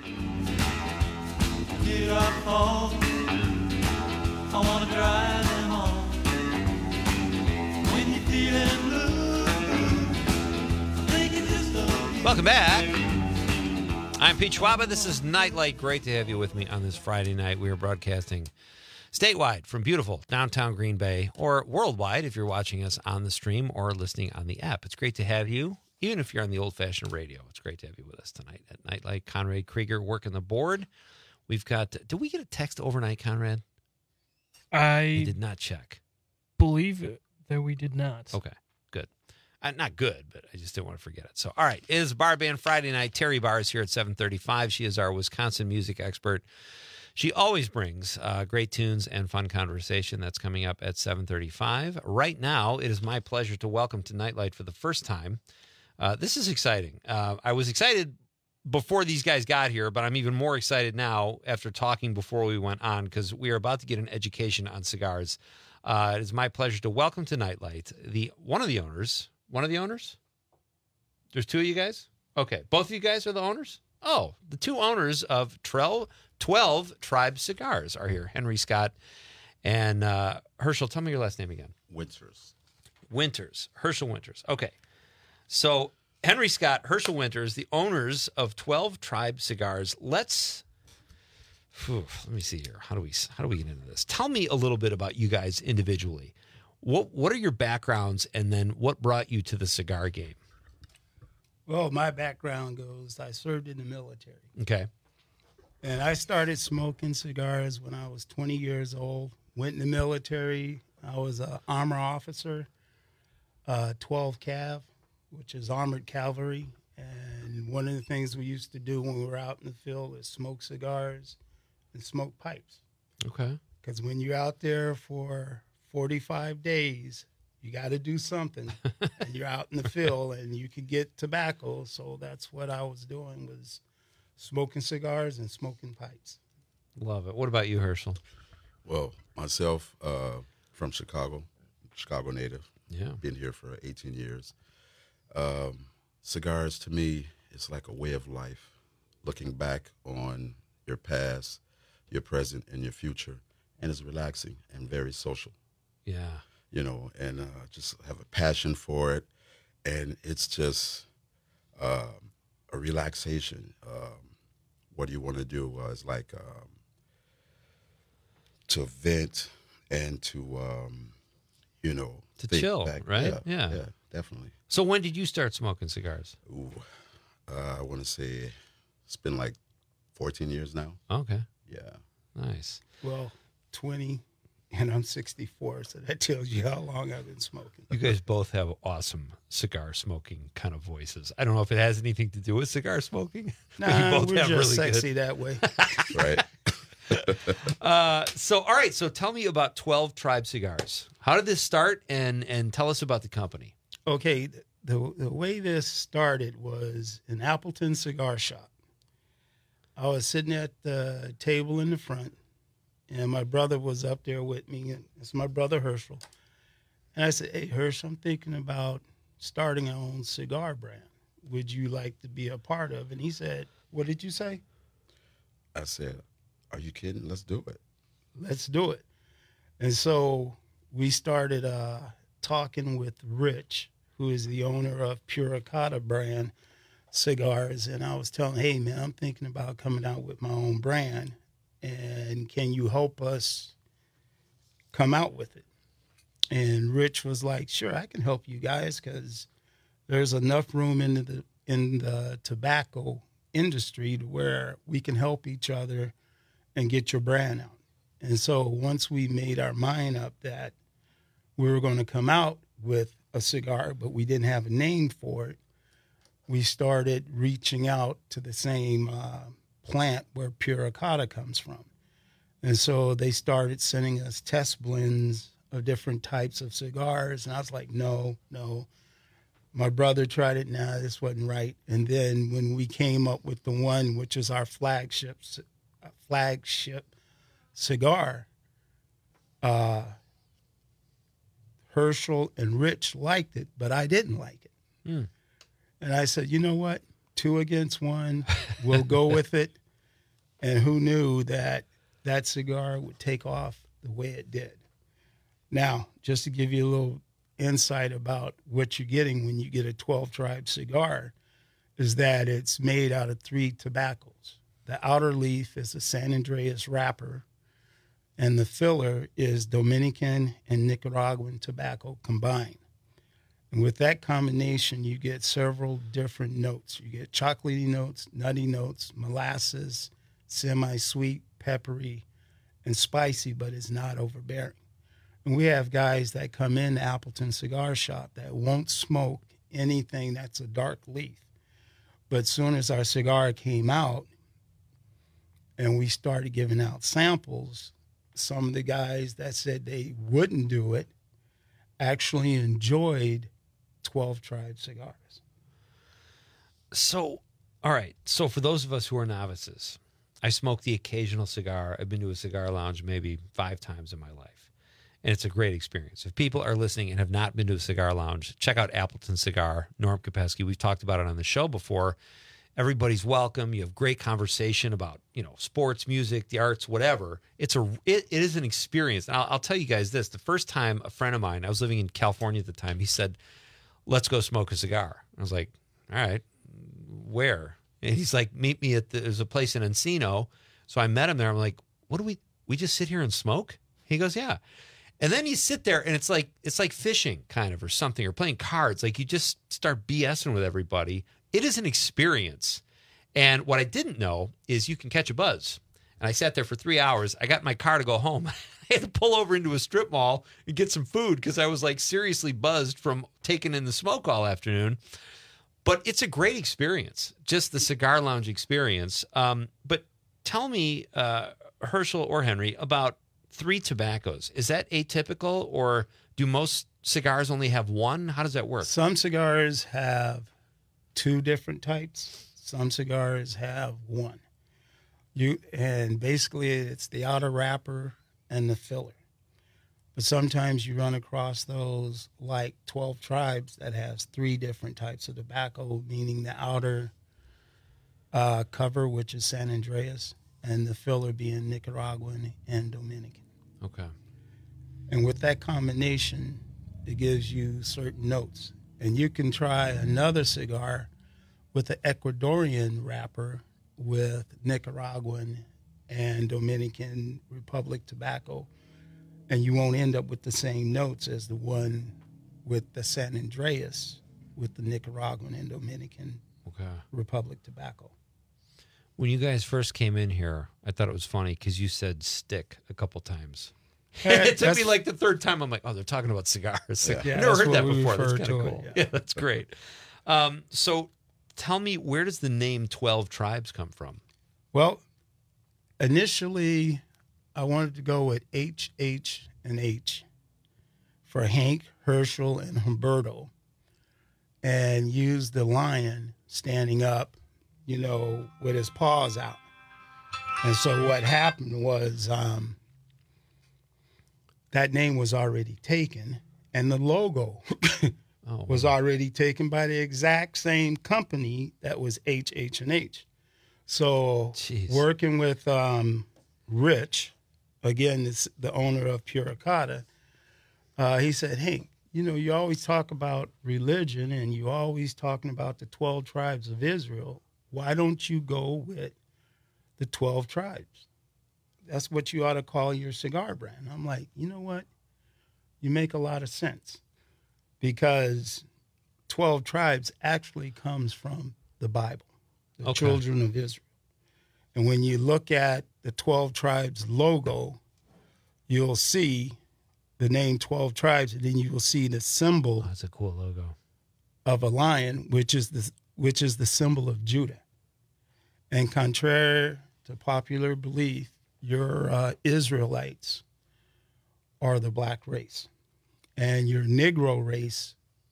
Get up home. I want to drive them home. When you're feeling blue, think it just don't. Welcome back. I'm Pete Schwaba. This is Nightlight. Great to have you with me on this Friday night. We are broadcasting statewide from beautiful downtown Green Bay, or worldwide if you're watching us on the stream or listening on the app. It's great to have you, even if you're on the old-fashioned radio. It's great to have you with us tonight at Nightlight. Conrad Krieger working the board. We've got, did we get a text overnight, Conrad? I, I did not check. Believe that we did not. Okay, good. Uh, not good, but I just didn't want to forget it. So, all right, it is Bar Band Friday night. Terry Barr is here at seven thirty-five. She is our Wisconsin music expert. She always brings uh, great tunes and fun conversation. That's coming up at seven thirty-five. Right now, it is my pleasure to welcome to Nightlight for the first time. Uh, this is exciting. Uh, I was excited before these guys got here, but I'm even more excited now after talking before we went on, because we are about to get an education on cigars. Uh, it is my pleasure to welcome to Nightlight the one of the owners. One of the owners? There's two of you guys? Okay. Both of you guys are the owners? Oh, the two owners of twelve, twelve Tribe Cigars are here. Henry Scott and uh, Herschel. Tell me your last name again. Winters. Winters. Herschel Winters. Okay. So Henry Scott, Herschel Winters, the owners of twelve Tribe Cigars. Let's, whew, let me see here. How do we how do we get into this? Tell me a little bit about you guys individually. What what are your backgrounds, and then what brought you to the cigar game? Well, my background goes, I served in the military. Okay. And I started smoking cigars when I was twenty years old. Went in the military. I was an armor officer, uh, twelve Cav, which is armored cavalry. And one of the things we used to do when we were out in the field is smoke cigars and smoke pipes. Okay. Because when you're out there for forty-five days, you got to do something. And you're out in the field, and you could get tobacco. So that's what I was doing, was smoking cigars and smoking pipes. Love it. What about you, Herschel? Well, myself, uh, from Chicago, Chicago native. Yeah. Been here for eighteen years. Um, cigars, to me, is like a way of life. Looking back on your past, your present, and your future. And it's relaxing and very social. Yeah. You know, and uh, just have a passion for it. And it's just uh, a relaxation. Um, what do you want to do? Uh, it's like um, to vent and to, um, you know, To think chill, back. right? Yeah, Yeah. yeah, definitely. So when did you start smoking cigars? Ooh, uh, I want to say it's been like fourteen years now. Okay. Yeah. Nice. Well, twenty, and I'm sixty-four, so that tells you how long I've been smoking. You guys both have awesome cigar smoking kind of voices. I don't know if it has anything to do with cigar smoking. but you Nah, both we're have just really sexy good. that way. Right. Uh, so, all right. So tell me about twelve Tribe Cigars. How did this start? And, and tell us about the company. Okay, the the way this started was in Appleton Cigar Shop. I was sitting at the table in the front, and my brother was up there with me. And it's my brother Herschel. And I said, "Hey, Herschel, I'm thinking about starting our own cigar brand. Would you like to be a part of?" And he said, "What did you say?" I said, "Are you kidding? Let's do it." Let's do it. And so we started uh, talking with Rich, who is the owner of Puricata brand cigars. And I was telling him, "Hey, man, I'm thinking about coming out with my own brand. And can you help us come out with it?" And Rich was like, "Sure, I can help you guys, because there's enough room in the in the tobacco industry to where we can help each other and get your brand out." And so once we made our mind up that we were going to come out with a cigar, but we didn't have a name for it, we started reaching out to the same uh, plant where Puricata comes from. And so they started sending us test blends of different types of cigars. And I was like, no, no. My brother tried it. Nah, this wasn't right. And then when we came up with the one, which is our flagship flagship cigar, uh, Herschel and Rich liked it, but I didn't like it. Mm. And I said, you know what? Two against one. We'll go with it. And who knew that that cigar would take off the way it did? Now, just to give you a little insight about what you're getting when you get a twelve Tribe cigar, is that it's made out of three tobaccos. The outer leaf is a San Andreas wrapper, and the filler is Dominican and Nicaraguan tobacco combined. And with that combination, you get several different notes. You get chocolatey notes, nutty notes, molasses, semi-sweet, peppery, and spicy, but it's not overbearing. And we have guys that come in the Appleton Cigar Shop that won't smoke anything that's a dark leaf. But as soon as our cigar came out and we started giving out samples, some of the guys that said they wouldn't do it actually enjoyed twelve Tribe cigars. So, all right. So for those of us who are novices, I smoke the occasional cigar. I've been to a cigar lounge maybe five times in my life, and it's a great experience. If people are listening and have not been to a cigar lounge, check out Appleton Cigar, Norm Kopesky. We've talked about it on the show before. Everybody's welcome. You have great conversation about, you know, sports, music, the arts, whatever. It's a it, it is an experience. And I'll, I'll tell you guys this. The first time a friend of mine, I was living in California at the time, he said, let's go smoke a cigar. I was like, all right, where? And he's like, meet me at the, there's a place in Encino. So I met him there. I'm like, what do we, we just sit here and smoke? He goes, yeah. And then you sit there and it's like, it's like fishing kind of, or something, or playing cards. Like you just start BSing with everybody. It is an experience. And what I didn't know is you can catch a buzz. And I sat there for three hours. I got in my car to go home. I had to pull over into a strip mall and get some food because I was like seriously buzzed from taking in the smoke all afternoon. But it's a great experience, just the cigar lounge experience. Um, but tell me, uh, Herschel or Henry, about three tobaccos. Is that atypical, or do most cigars only have one? How does that work? Some cigars have two different types. Some cigars have one. You and basically it's the outer wrapper and the filler. But sometimes you run across those like twelve Tribes that has three different types of tobacco, meaning the outer uh, cover, which is San Andreas, and the filler being Nicaraguan and Dominican. Okay. And with that combination, it gives you certain notes. And you can try another cigar with the Ecuadorian wrapper with Nicaraguan and Dominican Republic tobacco, and you won't end up with the same notes as the one with the San Andreas with the Nicaraguan and Dominican okay. Republic tobacco. When you guys first came in here, I thought it was funny because you said stick a couple times. Yeah, it took me like the third time. I'm like, oh, they're talking about cigars. Yeah. Yeah, I've never heard that we before. That's refer kind of to cool. it, yeah. yeah. That's great. Um, so tell me, where does the name twelve Tribes come from? Well, initially, I wanted to go with H, H, and H for Hank, Herschel, and Humberto, and use the lion standing up, you know, with his paws out. And so what happened was um, that name was already taken, and the logo oh, was wow. already taken by the exact same company that was H, H, and H. So Jeez. working with um, Rich, again, it's the owner of Puricata, uh, he said, hey, you know, you always talk about religion and you always talking about the twelve Tribes of Israel. Why don't you go with the twelve Tribes? That's what you ought to call your cigar brand. I'm like, you know what? You make a lot of sense, because twelve Tribes actually comes from the Bible, the Okay. children of Israel. And when you look at the twelve Tribes logo, you'll see the name twelve Tribes, and then you will see the symbol Oh, that's a cool logo. of a lion, which is the which is the symbol of Judah. And contrary to popular belief, your uh, Israelites are the black race, and your Negro race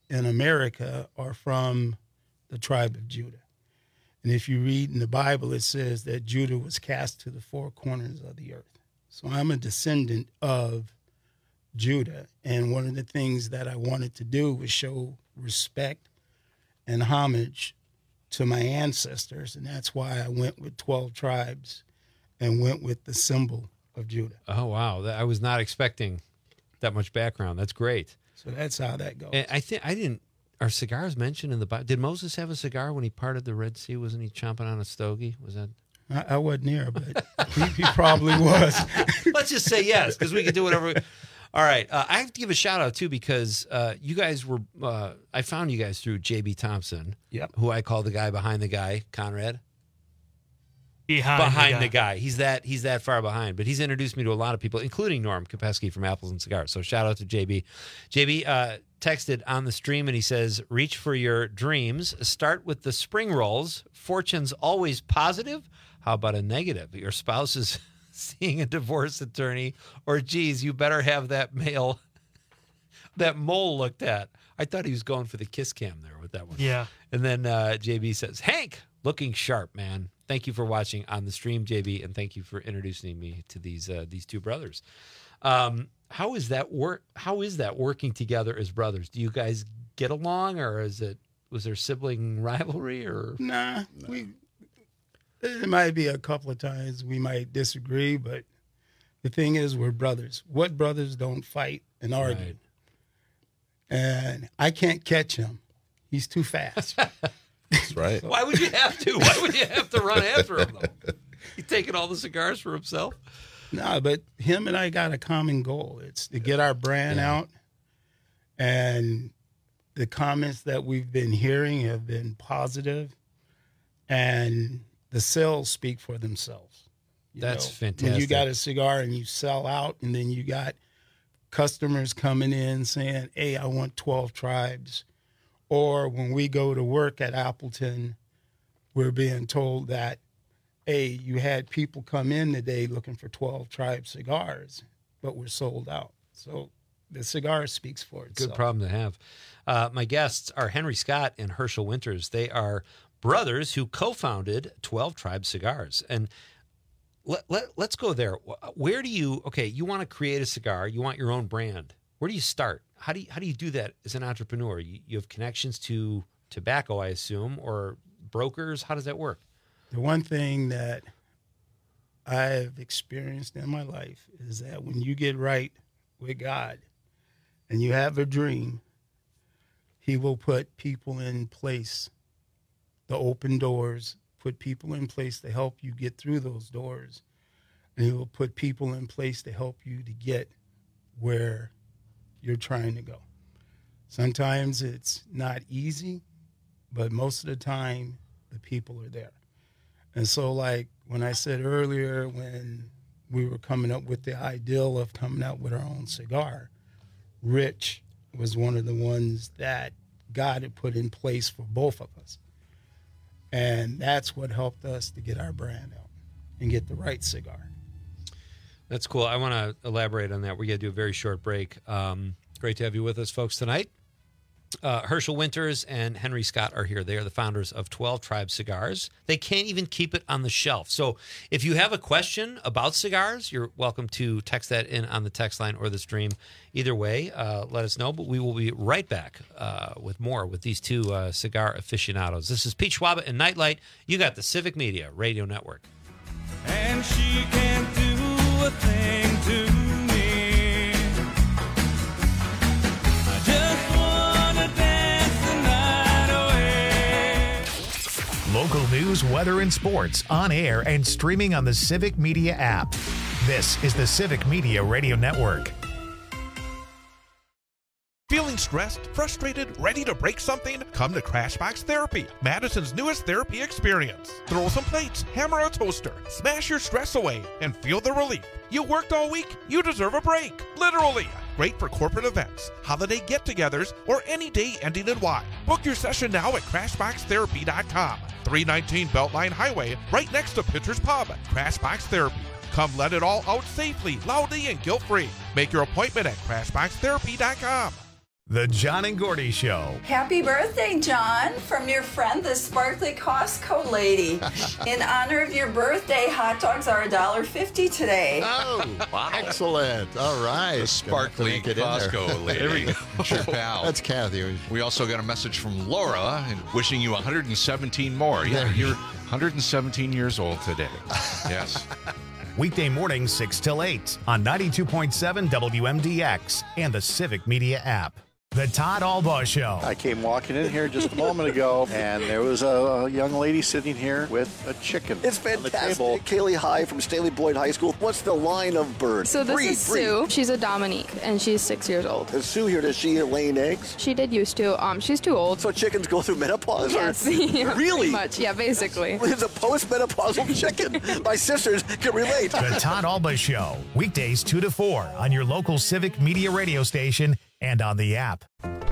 in America are from the tribe of Judah. And if you read in the Bible, it says that Judah was cast to the four corners of the earth. So I'm a descendant of Judah. And one of the things that I wanted to do was show respect and homage to my ancestors. And that's why I went with twelve tribes and went with the symbol of Judah. Oh, wow. That- I was not expecting that much background. That's great. So that's how that goes. And I think I didn't. Are cigars mentioned in the Bible? Did Moses have a cigar when he parted the Red Sea? Wasn't he chomping on a stogie? Was that? I, I wasn't there, but he, he probably was. Let's just say yes, because we can do whatever. We... All right. Uh, I have to give a shout out too because uh, you guys were. Uh, I found you guys through J B Thompson. Yep. Who I call the guy behind the guy, Conrad. Behind, behind the, the guy. guy. He's that he's that far behind. But he's introduced me to a lot of people, including Norm Kopesky from Apples and Cigars. So shout out to J B. J B uh, texted on the stream and he says, reach for your dreams. Start with the spring rolls. Fortune's always positive. How about a negative? Your spouse is seeing a divorce attorney, or geez, you better have that male, that mole looked at. I thought he was going for the kiss cam there with that one. Yeah. And then uh, J B says, Hank, looking sharp, man. Thank you for watching on the stream, J B, and thank you for introducing me to these uh, these two brothers. Um, how is that work? How is that working together as brothers? Do you guys get along, or is it was there sibling rivalry? Or Nah, we. There might be a couple of times we might disagree, but the thing is, we're brothers. What brothers don't fight and argue? Right. And I can't catch him; he's too fast. That's right. Why would you have to? Why would you have to run after him, though? He's taking all the cigars for himself? No, but him and I got a common goal. It's to get our brand Yeah. out. And the comments that we've been hearing have been positive, and the sales speak for themselves. You That's know, fantastic. When you got a cigar and you sell out, and then you got customers coming in saying, hey, I want twelve tribes. Or when we go to work at Appleton, we're being told that, hey, you had people come in today looking for twelve Tribe cigars, but we're sold out. So the cigar speaks for itself. Good problem to have. Uh, my guests are Henry Scott and Herschel Winters. They are brothers who co-founded twelve Tribe Cigars. And let, let, let's go there. Where do you, okay, you want to create a cigar. You want your own brand. Where do you start? How do you, how do you do that as an entrepreneur? You, you have connections to tobacco, I assume, or brokers? How does that work? The one thing that I've experienced in my life is that when you get right with God and you have a dream, he will put people in place, the open doors, put people in place to help you get through those doors. And he will put people in place to help you to get where you're trying to go. Sometimes it's not easy, but most of the time the people are there. And so, like when I said earlier, when we were coming up with the ideal of coming out with our own cigar, Rich was one of the ones that God had put in place for both of us. And that's what helped us to get our brand out and get the right cigar. That's cool. I want to elaborate on that. We're going to do a very short break. Um, great to have you with us, folks, tonight. Uh, Herschel Winters and Henry Scott are here. They are the founders of twelve Tribe Cigars. They can't even keep it on the shelf. So if you have a question about cigars, you're welcome to text that in on the text line or the stream. Either way, uh, let us know. But we will be right back uh, with more with these two uh, cigar aficionados. This is Pete Schwaba and Nightlight. You got the Civic Media Radio Network. And she can't do a thing to me. I just wanna dance the night away. Local news, weather, and sports on air and streaming on the Civic Media app. This is the Civic Media Radio Network. Feeling stressed, frustrated, ready to break something? Come to Crashbox Therapy, Madison's newest therapy experience. Throw some plates, hammer a toaster, smash your stress away, and feel the relief. You worked all week, you deserve a break. Literally. Great for corporate events, holiday get-togethers, or any day ending in Y. Book your session now at crashbox therapy dot com. three nineteen Beltline Highway, right next to Pitcher's Pub. Crashbox Therapy. Come let it all out safely, loudly, and guilt-free. Make your appointment at crashbox therapy dot com. The John and Gordy Show. Happy birthday, John, from your friend, the sparkly Costco lady. In honor of your birthday, hot dogs are one dollar fifty today. Oh, wow. Excellent. All right. The sparkly Costco lady. Sure, pal. That's Kathy. We also got a message from Laura wishing you one hundred seventeen more. Yeah, you're one hundred seventeen years old today. Yes. Weekday mornings, six till eight on ninety-two point seven W M D X and the Civic Media app. The Todd Albaugh Show. I came walking in here just a moment ago, and there was a young lady sitting here with a chicken. It's fantastic. Kaylee High from Staley Boyd High School. What's the line of birds? So this breed, is breed. Sue. She's a Dominique, and she's six years old. Is Sue here? Does she lay eggs? She did used to. Um, she's too old. So chickens go through menopause? Yes. Or? Yeah, Really? pretty much. Yeah, basically. It's a post-menopausal chicken. My sisters can relate. The Todd Albaugh Show. Weekdays two to four on your local Civic Media radio station and on the app.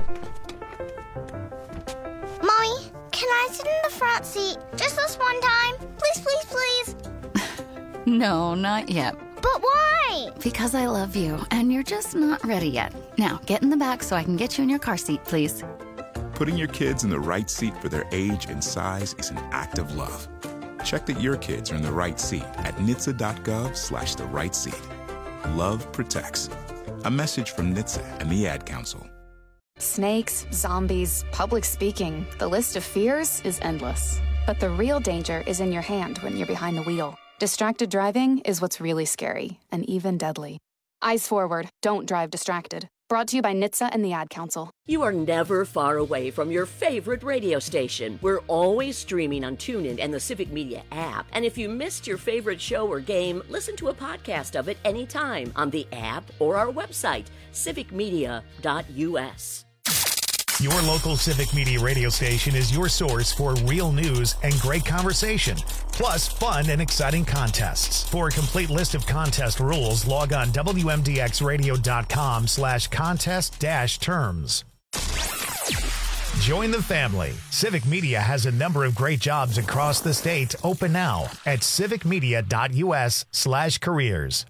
Mommy, can I sit in the front seat just this one time? Please, please, please. No, not yet. But why? Because I love you, and you're just not ready yet. Now, get in the back so I can get you in your car seat, please. Putting your kids in the right seat for their age and size is an act of love. Check that your kids are in the right seat at N H T S A dot gov slash the right seat. Love protects. A message from N H T S A and the Ad Council. Snakes, zombies, public speaking. The list of fears is endless. But the real danger is in your hand when you're behind the wheel. Distracted driving is what's really scary and even deadly. Eyes forward. Don't drive distracted. Brought to you by N H T S A and the Ad Council. You are never far away from your favorite radio station. We're always streaming on TuneIn and the Civic Media app. And if you missed your favorite show or game, listen to a podcast of it anytime on the app or our website, civic media dot U S. Your local Civic Media radio station is your source for real news and great conversation, plus fun and exciting contests. For a complete list of contest rules, log on W M D X radio dot com slash contest dash terms. Join the family. Civic Media has a number of great jobs across the state open now at civic media dot U S slash careers.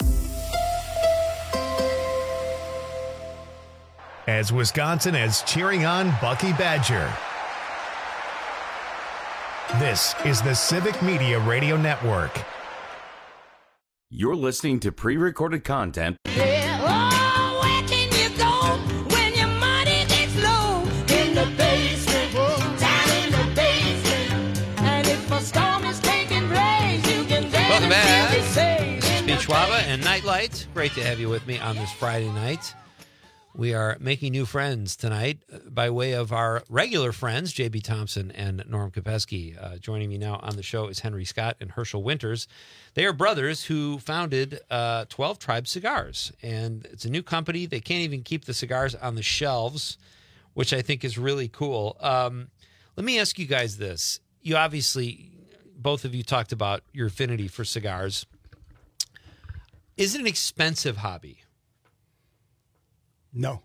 As Wisconsin is cheering on Bucky Badger. This is the Civic Media Radio Network. You're listening to pre-recorded content. Yeah, oh, where can you go when your money gets low? In the basement, down in the basement. And if a storm is taking place, you can Welcome back. be safe. This is Pete Schwaba and Nightlight. Great to have you with me on this Friday night. We are making new friends tonight by way of our regular friends, J B Thompson and Norm Kopeski. Uh, joining me now on the show is Henry Scott and Herschel Winters. They are brothers who founded uh, twelve Tribe Cigars, and it's a new company. They can't even keep the cigars on the shelves, which I think is really cool. Um, let me ask you guys this. You obviously, both of you talked about your affinity for cigars. Is it an expensive hobby? No.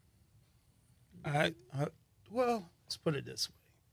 I, I well, let's put it this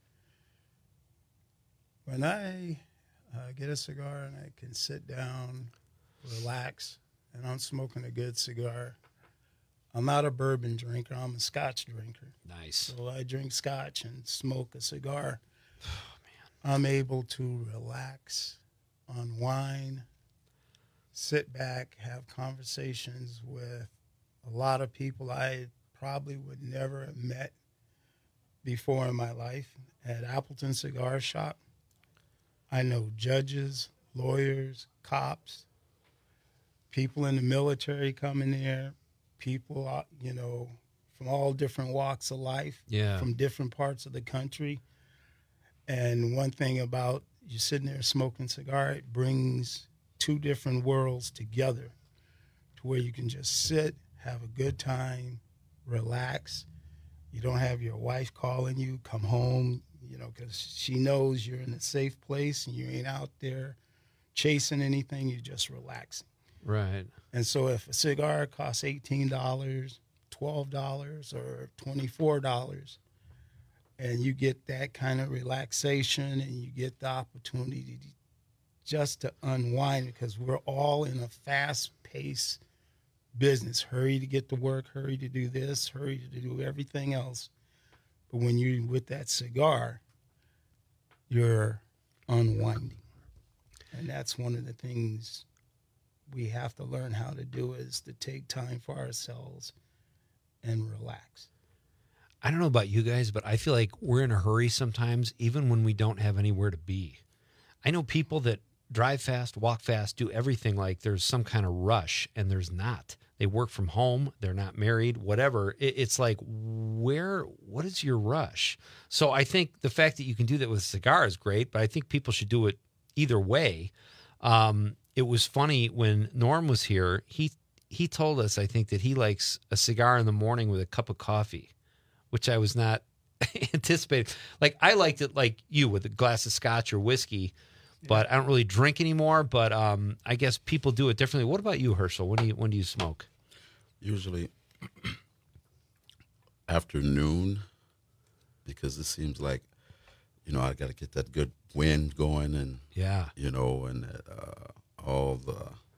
way. When I uh, get a cigar and I can sit down, relax, and I'm smoking a good cigar, I'm not a bourbon drinker. I'm a Scotch drinker. Nice. So I drink Scotch and smoke a cigar. Oh, man. I'm able to relax, unwind, sit back, have conversations with a lot of people I probably would never have met before in my life. At Appleton Cigar Shop, I know judges, lawyers, cops, people in the military coming there, people, uh, you know, from all different walks of life, yeah. from different parts of the country. And one thing about you sitting there smoking cigar, it brings two different worlds together to where you can just sit, have a good time, relax. You don't have your wife calling you, come home, you know, because she knows you're in a safe place and you ain't out there chasing anything. You're just relaxing. Right. And so if a cigar costs eighteen dollars, twelve dollars, or twenty-four dollars, and you get that kind of relaxation and you get the opportunity to, just to unwind, because we're all in a fast-paced business. Hurry to get to work, hurry to do this, hurry to do everything else. But when you're with that cigar, you're unwinding. And that's one of the things we have to learn how to do, is to take time for ourselves and relax. I don't know about you guys, but I feel like we're in a hurry sometimes, even when we don't have anywhere to be. I know people that drive fast, walk fast, do everything like there's some kind of rush, and there's not. They work from home, they're not married, whatever. It, it's like, where, what is your rush? So I think the fact that you can do that with a cigar is great, but I think people should do it either way. Um, it was funny when Norm was here, he he told us, I think, that he likes a cigar in the morning with a cup of coffee, which I was not anticipating. Like, I liked it like you, with a glass of scotch or whiskey, but I don't really drink anymore. But um, I guess people do it differently. What about you, Herschel? When do you when do you smoke? Usually afternoon, because it seems like, you know, I got to get that good wind going, and yeah, you know, and uh, all the,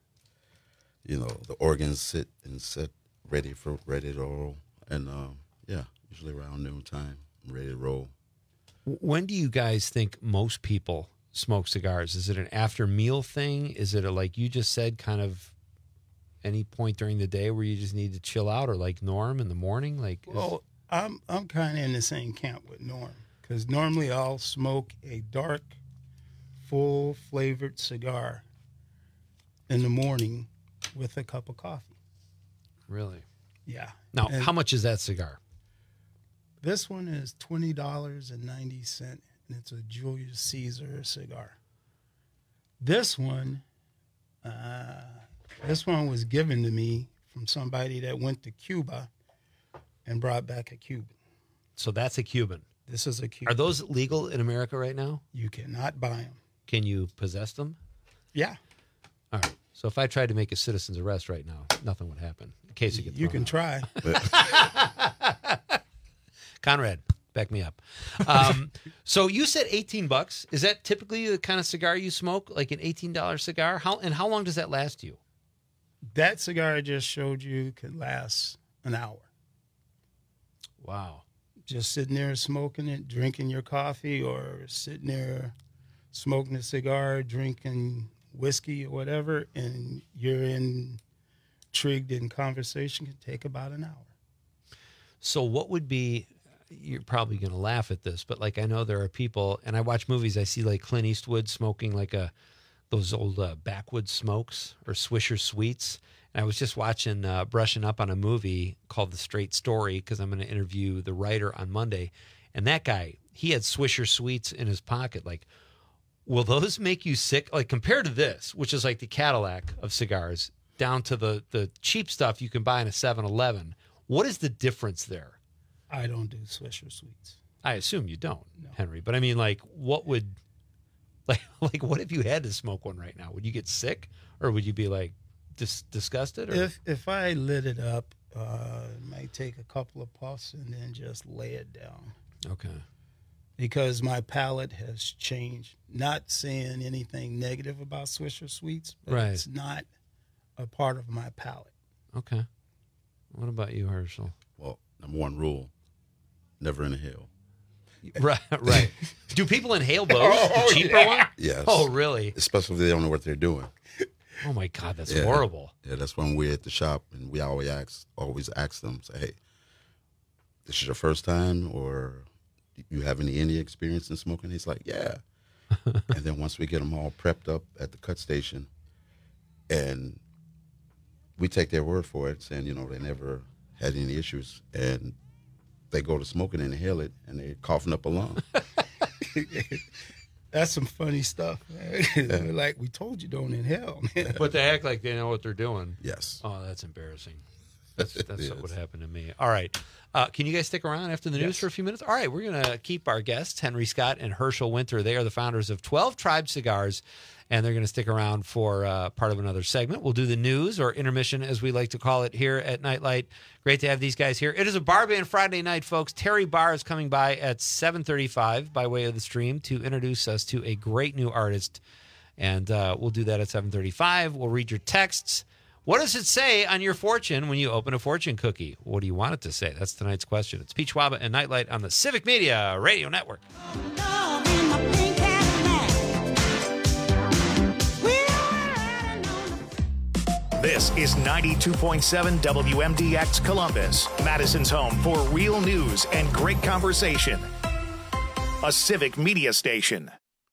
you know, the organs sit and sit ready for ready to roll, and um, yeah, usually around noon time, I'm ready to roll. When do you guys think most people smoke cigars? Is it an after meal thing? Is it a, like you just said, kind of any point during the day where you just need to chill out, or like Norm in the morning? Like, well, I'm I'm kind of in the same camp with Norm, because normally I'll smoke a dark, full flavored cigar in the morning with a cup of coffee. Really? Yeah. Now, And how much is that cigar? This one is twenty dollars and ninety cents, and it's a Julius Caesar cigar. This one, uh, this one was given to me from somebody that went to Cuba and brought back a Cuban. So that's a Cuban. This is a Cuban. Are those legal in America right now? You cannot buy them. Can you possess them? Yeah. All right. So if I tried to make a citizen's arrest right now, nothing would happen. In case it gets You thrown can out. try. Conrad, back me up. Um, so you said eighteen bucks. Is that typically the kind of cigar you smoke, like an eighteen dollar cigar? How and how long does that last you? That cigar I just showed you could last an hour. Wow. Just sitting there smoking it, drinking your coffee, or sitting there smoking a cigar, drinking whiskey or whatever, and you're intrigued in conversation, can take about an hour. So what would be, you're probably going to laugh at this, but like I know there are people, and I watch movies, I see like Clint Eastwood smoking like a those old uh, backwoods smokes or Swisher Sweets. And I was just watching, uh, brushing up on a movie called The Straight Story, because I'm going to interview the writer on Monday. And that guy, he had Swisher Sweets in his pocket. Like, will those make you sick? Like, compared to this, which is like the Cadillac of cigars, down to the, the cheap stuff you can buy in a seven eleven. What is the difference there? I don't do Swisher Sweets. I assume you don't, no. Henry. But I mean, like, what would, like, like, what if you had to smoke one right now? Would you get sick, or would you be like dis- disgusted? Or? If if I lit it up, uh, it might take a couple of puffs and then just lay it down. Okay. Because my palate has changed. Not saying anything negative about Swisher Sweets, but right. It's not a part of my palate. Okay. What about you, Herschel? Well, number one rule, never inhale. Right, right. Do people inhale those? Oh, the cheaper yeah. one? Yes. Oh, really? Especially if they don't know what they're doing. Oh my God, that's yeah. horrible. Yeah, that's when we're at the shop, and we always ask, always ask them, say, "Hey, this is your first time, or you have any any experience in smoking?" He's like, "Yeah." And then once we get them all prepped up at the cut station, and we take their word for it, saying, you know, they never had any issues, and they go to smoking and inhale it, and they're coughing up a lung. That's some funny stuff, man. Yeah. Like, we told you don't inhale, man. But they act like they know what they're doing. Yes. Oh, that's embarrassing. That's that's Yes. what would happen to me. All right. Uh, can you guys stick around after the news Yes. for a few minutes? All right. We're going to keep our guests, Henry Scott and Herschel Winter. They are the founders of twelve Tribe Cigars, and they're going to stick around for uh, part of another segment. We'll do the news, or intermission, as we like to call it here at Nightlight. Great to have these guys here. It is a Bar Band Friday night, folks. Terry Barr is coming by at seven thirty-five by way of the stream to introduce us to a great new artist, and uh, we'll do that at seven thirty-five. We'll read your texts. What does it say on your fortune when you open a fortune cookie? What do you want it to say? That's tonight's question. It's Peach Waba and Nightlight on the Civic Media Radio Network. This is ninety-two point seven W M D X Columbus, Madison's home for real news and great conversation. A Civic Media station.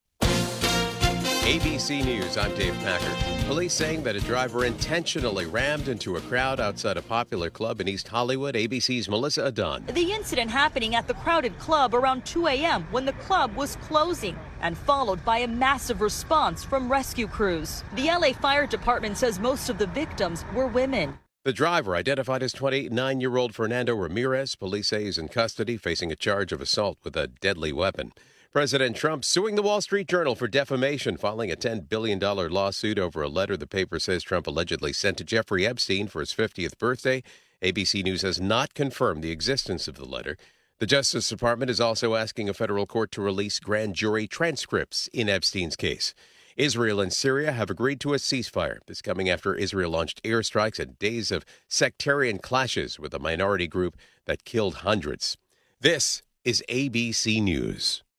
A B C News, I'm Dave Packard. Police saying that a driver intentionally rammed into a crowd outside a popular club in East Hollywood. A B C's Melissa Adon. The incident happening at the crowded club around two a.m. when the club was closing, and followed by a massive response from rescue crews. The L A Fire Department says most of the victims were women. The driver, identified as twenty-nine-year-old Fernando Ramirez, police say is in custody facing a charge of assault with a deadly weapon. President Trump suing the Wall Street Journal for defamation, filing a ten billion dollars lawsuit over a letter the paper says Trump allegedly sent to Jeffrey Epstein for his fiftieth birthday. A B C News has not confirmed the existence of the letter. The Justice Department is also asking a federal court to release grand jury transcripts in Epstein's case. Israel and Syria have agreed to a ceasefire. This coming after Israel launched airstrikes and days of sectarian clashes with a minority group that killed hundreds. This is A B C News.